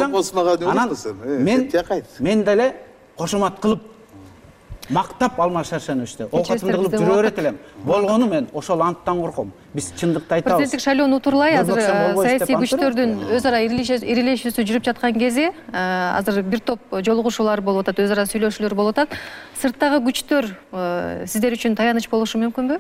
S10: мен деле кошомат кылып мактап Алмаз Шаршеновичти оокатымды кылып жүрө берет элем. Болгону мен ошол анттан корком. Биз чындыкты айтабыз.
S3: Президенттик шайлоону утурлай, азыр саясий күчтөрдүн өз ара ирилешүүсү жүрүп жаткан кези, азыр бир топ жолугушуулар болуп атат, өз ара сүйлөшүүлөр болуп атат. Сырттагы күчтөр сиздер үчүн таяныч болушу мүмкүнбү?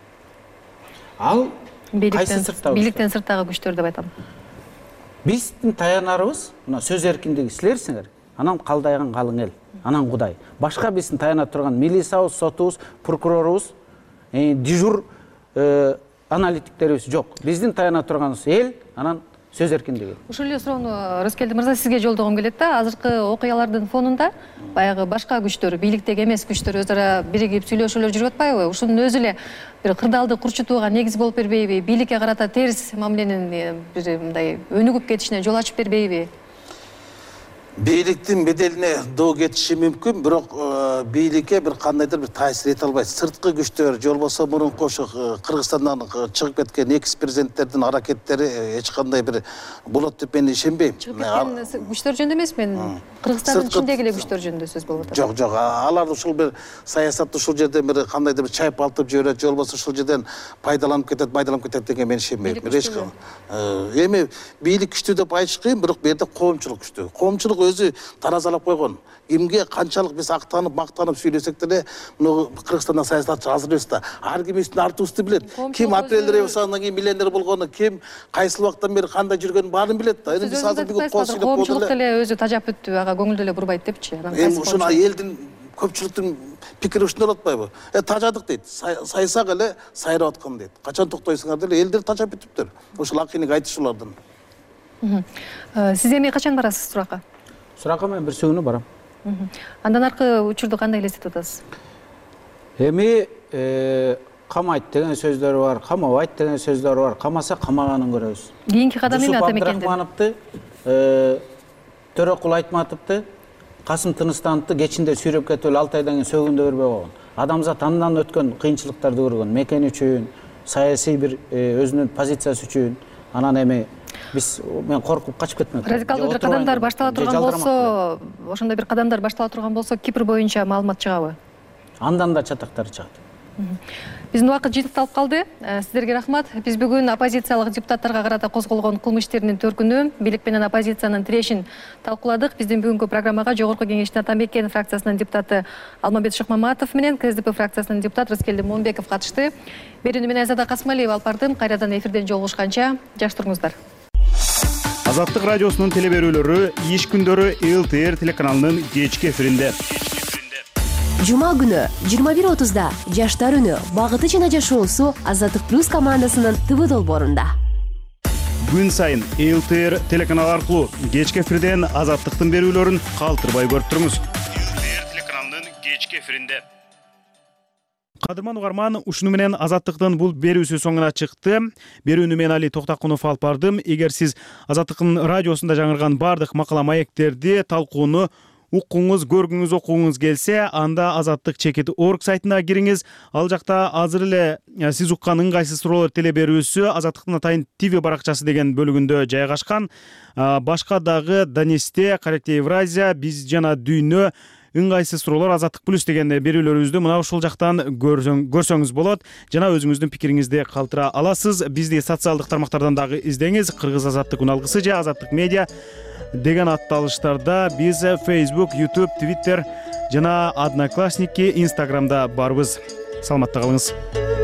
S10: Ал кайсы сырттагы?
S3: Бийликтен сырттагы күчтөр деп айтам.
S10: Биздин таянарыбыз мына сөз эркиндиги силерсиңер, анан калдайган калың эл, анан Кудай. Башка биздин таяна турган милициябыз, сотубуз, прокурорубуз, дежур аналитиктерибиз жок. Биздин таяна турганыбыз эл, анан сөз эркиндиги.
S3: Ушул эле суроону Рыскелди мырза сизге жолдогум келет да. Азыркы окуялардын фонунда баягы башка күчтөр, бийликтеги эмес күчтөр өз ара биригип сүйлөшүүлөр жүрүп атпайбы? Ушунун өзү эле бир кырдаалды курчутууга негиз болуп бербейби? Бийликке карата терс мамиленин бир мындай өнүгүп кетишине жол ачып бербейби?
S9: Бийликтин беделине доо кетиши мүмкүн, бирок бийликке бир кандайдыр бир таасир эте албайт. Сырткы күчтөр, же болбосо мурунку Кыргызстандан чыгып кеткен экс-президенттердин аракеттери эч кандай бир болот деп мен ишенбейм.
S3: Чыгып кеткен күчтөр жөнүндө эмес, мен Кыргызстандын ичиндеги эле күчтөр жөнүндө сөз болуп атат.
S9: Жок, алар ушул бир саясатты ушул жерден бир кандайдыр бир чайып алтып жиберет, же болбосо ушул жерден пайдаланып кетет деген мен ишенбейм. Эми бийлик күчтүү деп айтыш кыйын, бирок бу жерде коомчулук күчтүү. Коомчулук өзү таразалап койгон. Кимге канчалык биз актанып, мактанып сүйлөсөк деле, муну Кыргызстандан саясатчы азыр эмес да. Ар ким үстүн артыбызды билет. Ким апрель революциясынан кийин миллионер болгону, ким кайсы убактан бери кандай жүргөнүн баарын билет да.
S3: Эми биз азыр бүгүн кол сүйлөп койдук. Коомчулук деле өзү тажап бүттү, ага көңүл деле бурбайт депчи.
S9: Эми ушуну элдин көпчүлүктүн пикири ушундай болуп атпайбы? Тажадык дейт. Сайсак эле сайрап аткан дейт. Качан токтойсуңар деле элдер тажап бүтүптүр. Ушул акыйник айтышуулардан.
S3: Сиз эми качан барасыз суракка?
S10: Суракка мен бир сөөнү барам.
S3: Андан аркы учурду кандай элестетип атасыз?
S10: Эми камайт деген сөздөр бар, камабайт деген сөздөр бар. Камаса камаганын көрөбүз.
S3: Кийинки кадам эме Атамекендин?
S10: Абдрахмановду, Төрөкул Айтматовду, Касым Тыныстановду кечинде сүйрөп кетип эле 6 айдан кийин сөгүндө бербей койгон. Адамзат андан өткөн кыйынчылыктарды көргөн, мекен үчүн, саясий бир өзүнүн позициясы үчүн, анан эми мен коркуп качып кетмек.
S3: Радикалдуу бир кадамдар баштала турган болсо, ошондой бир кадамдар баштала турган болсо, Кипр боюнча маалымат чыгабы?
S10: Андан да чатактары чыгат.
S3: Биздин убакыт жыйынтыкталып калды. Сиздерге рахмат. Биз бүгүн оппозициялык депутаттарга карата козголгон кылмыш иштеринин төркүнү, бийлик менен оппозициянын тирешин талкууладык. Биздин бүгүнкү программага Жогорку Кеңештин Атамекен фракциясынын депутаты Алмамбет Шыкмаматов менен КСДП фракциясынын депутаты Рыскелди Момунбеков катышты. Берүүнү мен Айзада Касмалиева алып бардым. Кайрадан эфирден жолугушканча жакшы туруңуздар.
S1: Азаттык радиосунун телеберүүлөрү иш күндөрү ЛТР телеканалынын кечки эфиринде.
S18: Жума күнү 21:30да Жаштар үнү багыты жана жашоосу Азаттык плюс командасынын ТВ долбоорунда.
S1: күн сайын ЛТР телеканалы аркылуу кечки эфирден Азаттыктын берүүлөрүн калтырбай көрүп туруңуз. ЛТР телеканалынын кечки эфиринде. Кадырман угарман, ушуну менен Азаттыктын бул берүүсү соңуна чыкты. Берүүнү мен Али Токтакунов алып бардым. Эгер сиз Азаттыктын радиосунда жаңырган бардык макала маектерди, талкууну укуңуз, көргүңүз, окуңуз келсе, анда azattik.org сайтына кириңиз. Ал жакта азыр эле сиз уккан ыңгайсыз суроолор теле берүүсү Азаттыктын атайын ТВ баракчасы деген бөлүгүндө жайгашкан. Башка дагы Данисте, Каракте Евразия, Биз жана Дүйнө, ыңгайсыз суроолор, Азаттык плюс деген берүүлөрүбүздү мына ушул жактан көрсөңүз болот. Жана өзүңүздүн пикириңизди калтыра аласыз. Бизди социалдык тармактардан дагы издеңиз. Кыргыз Азаттык уналгысы же Азаттык медиа деген атталыштарда биз Facebook, YouTube, Twitter жана Одноклассники, Instagramда барбыз. Саламатта калыңыз.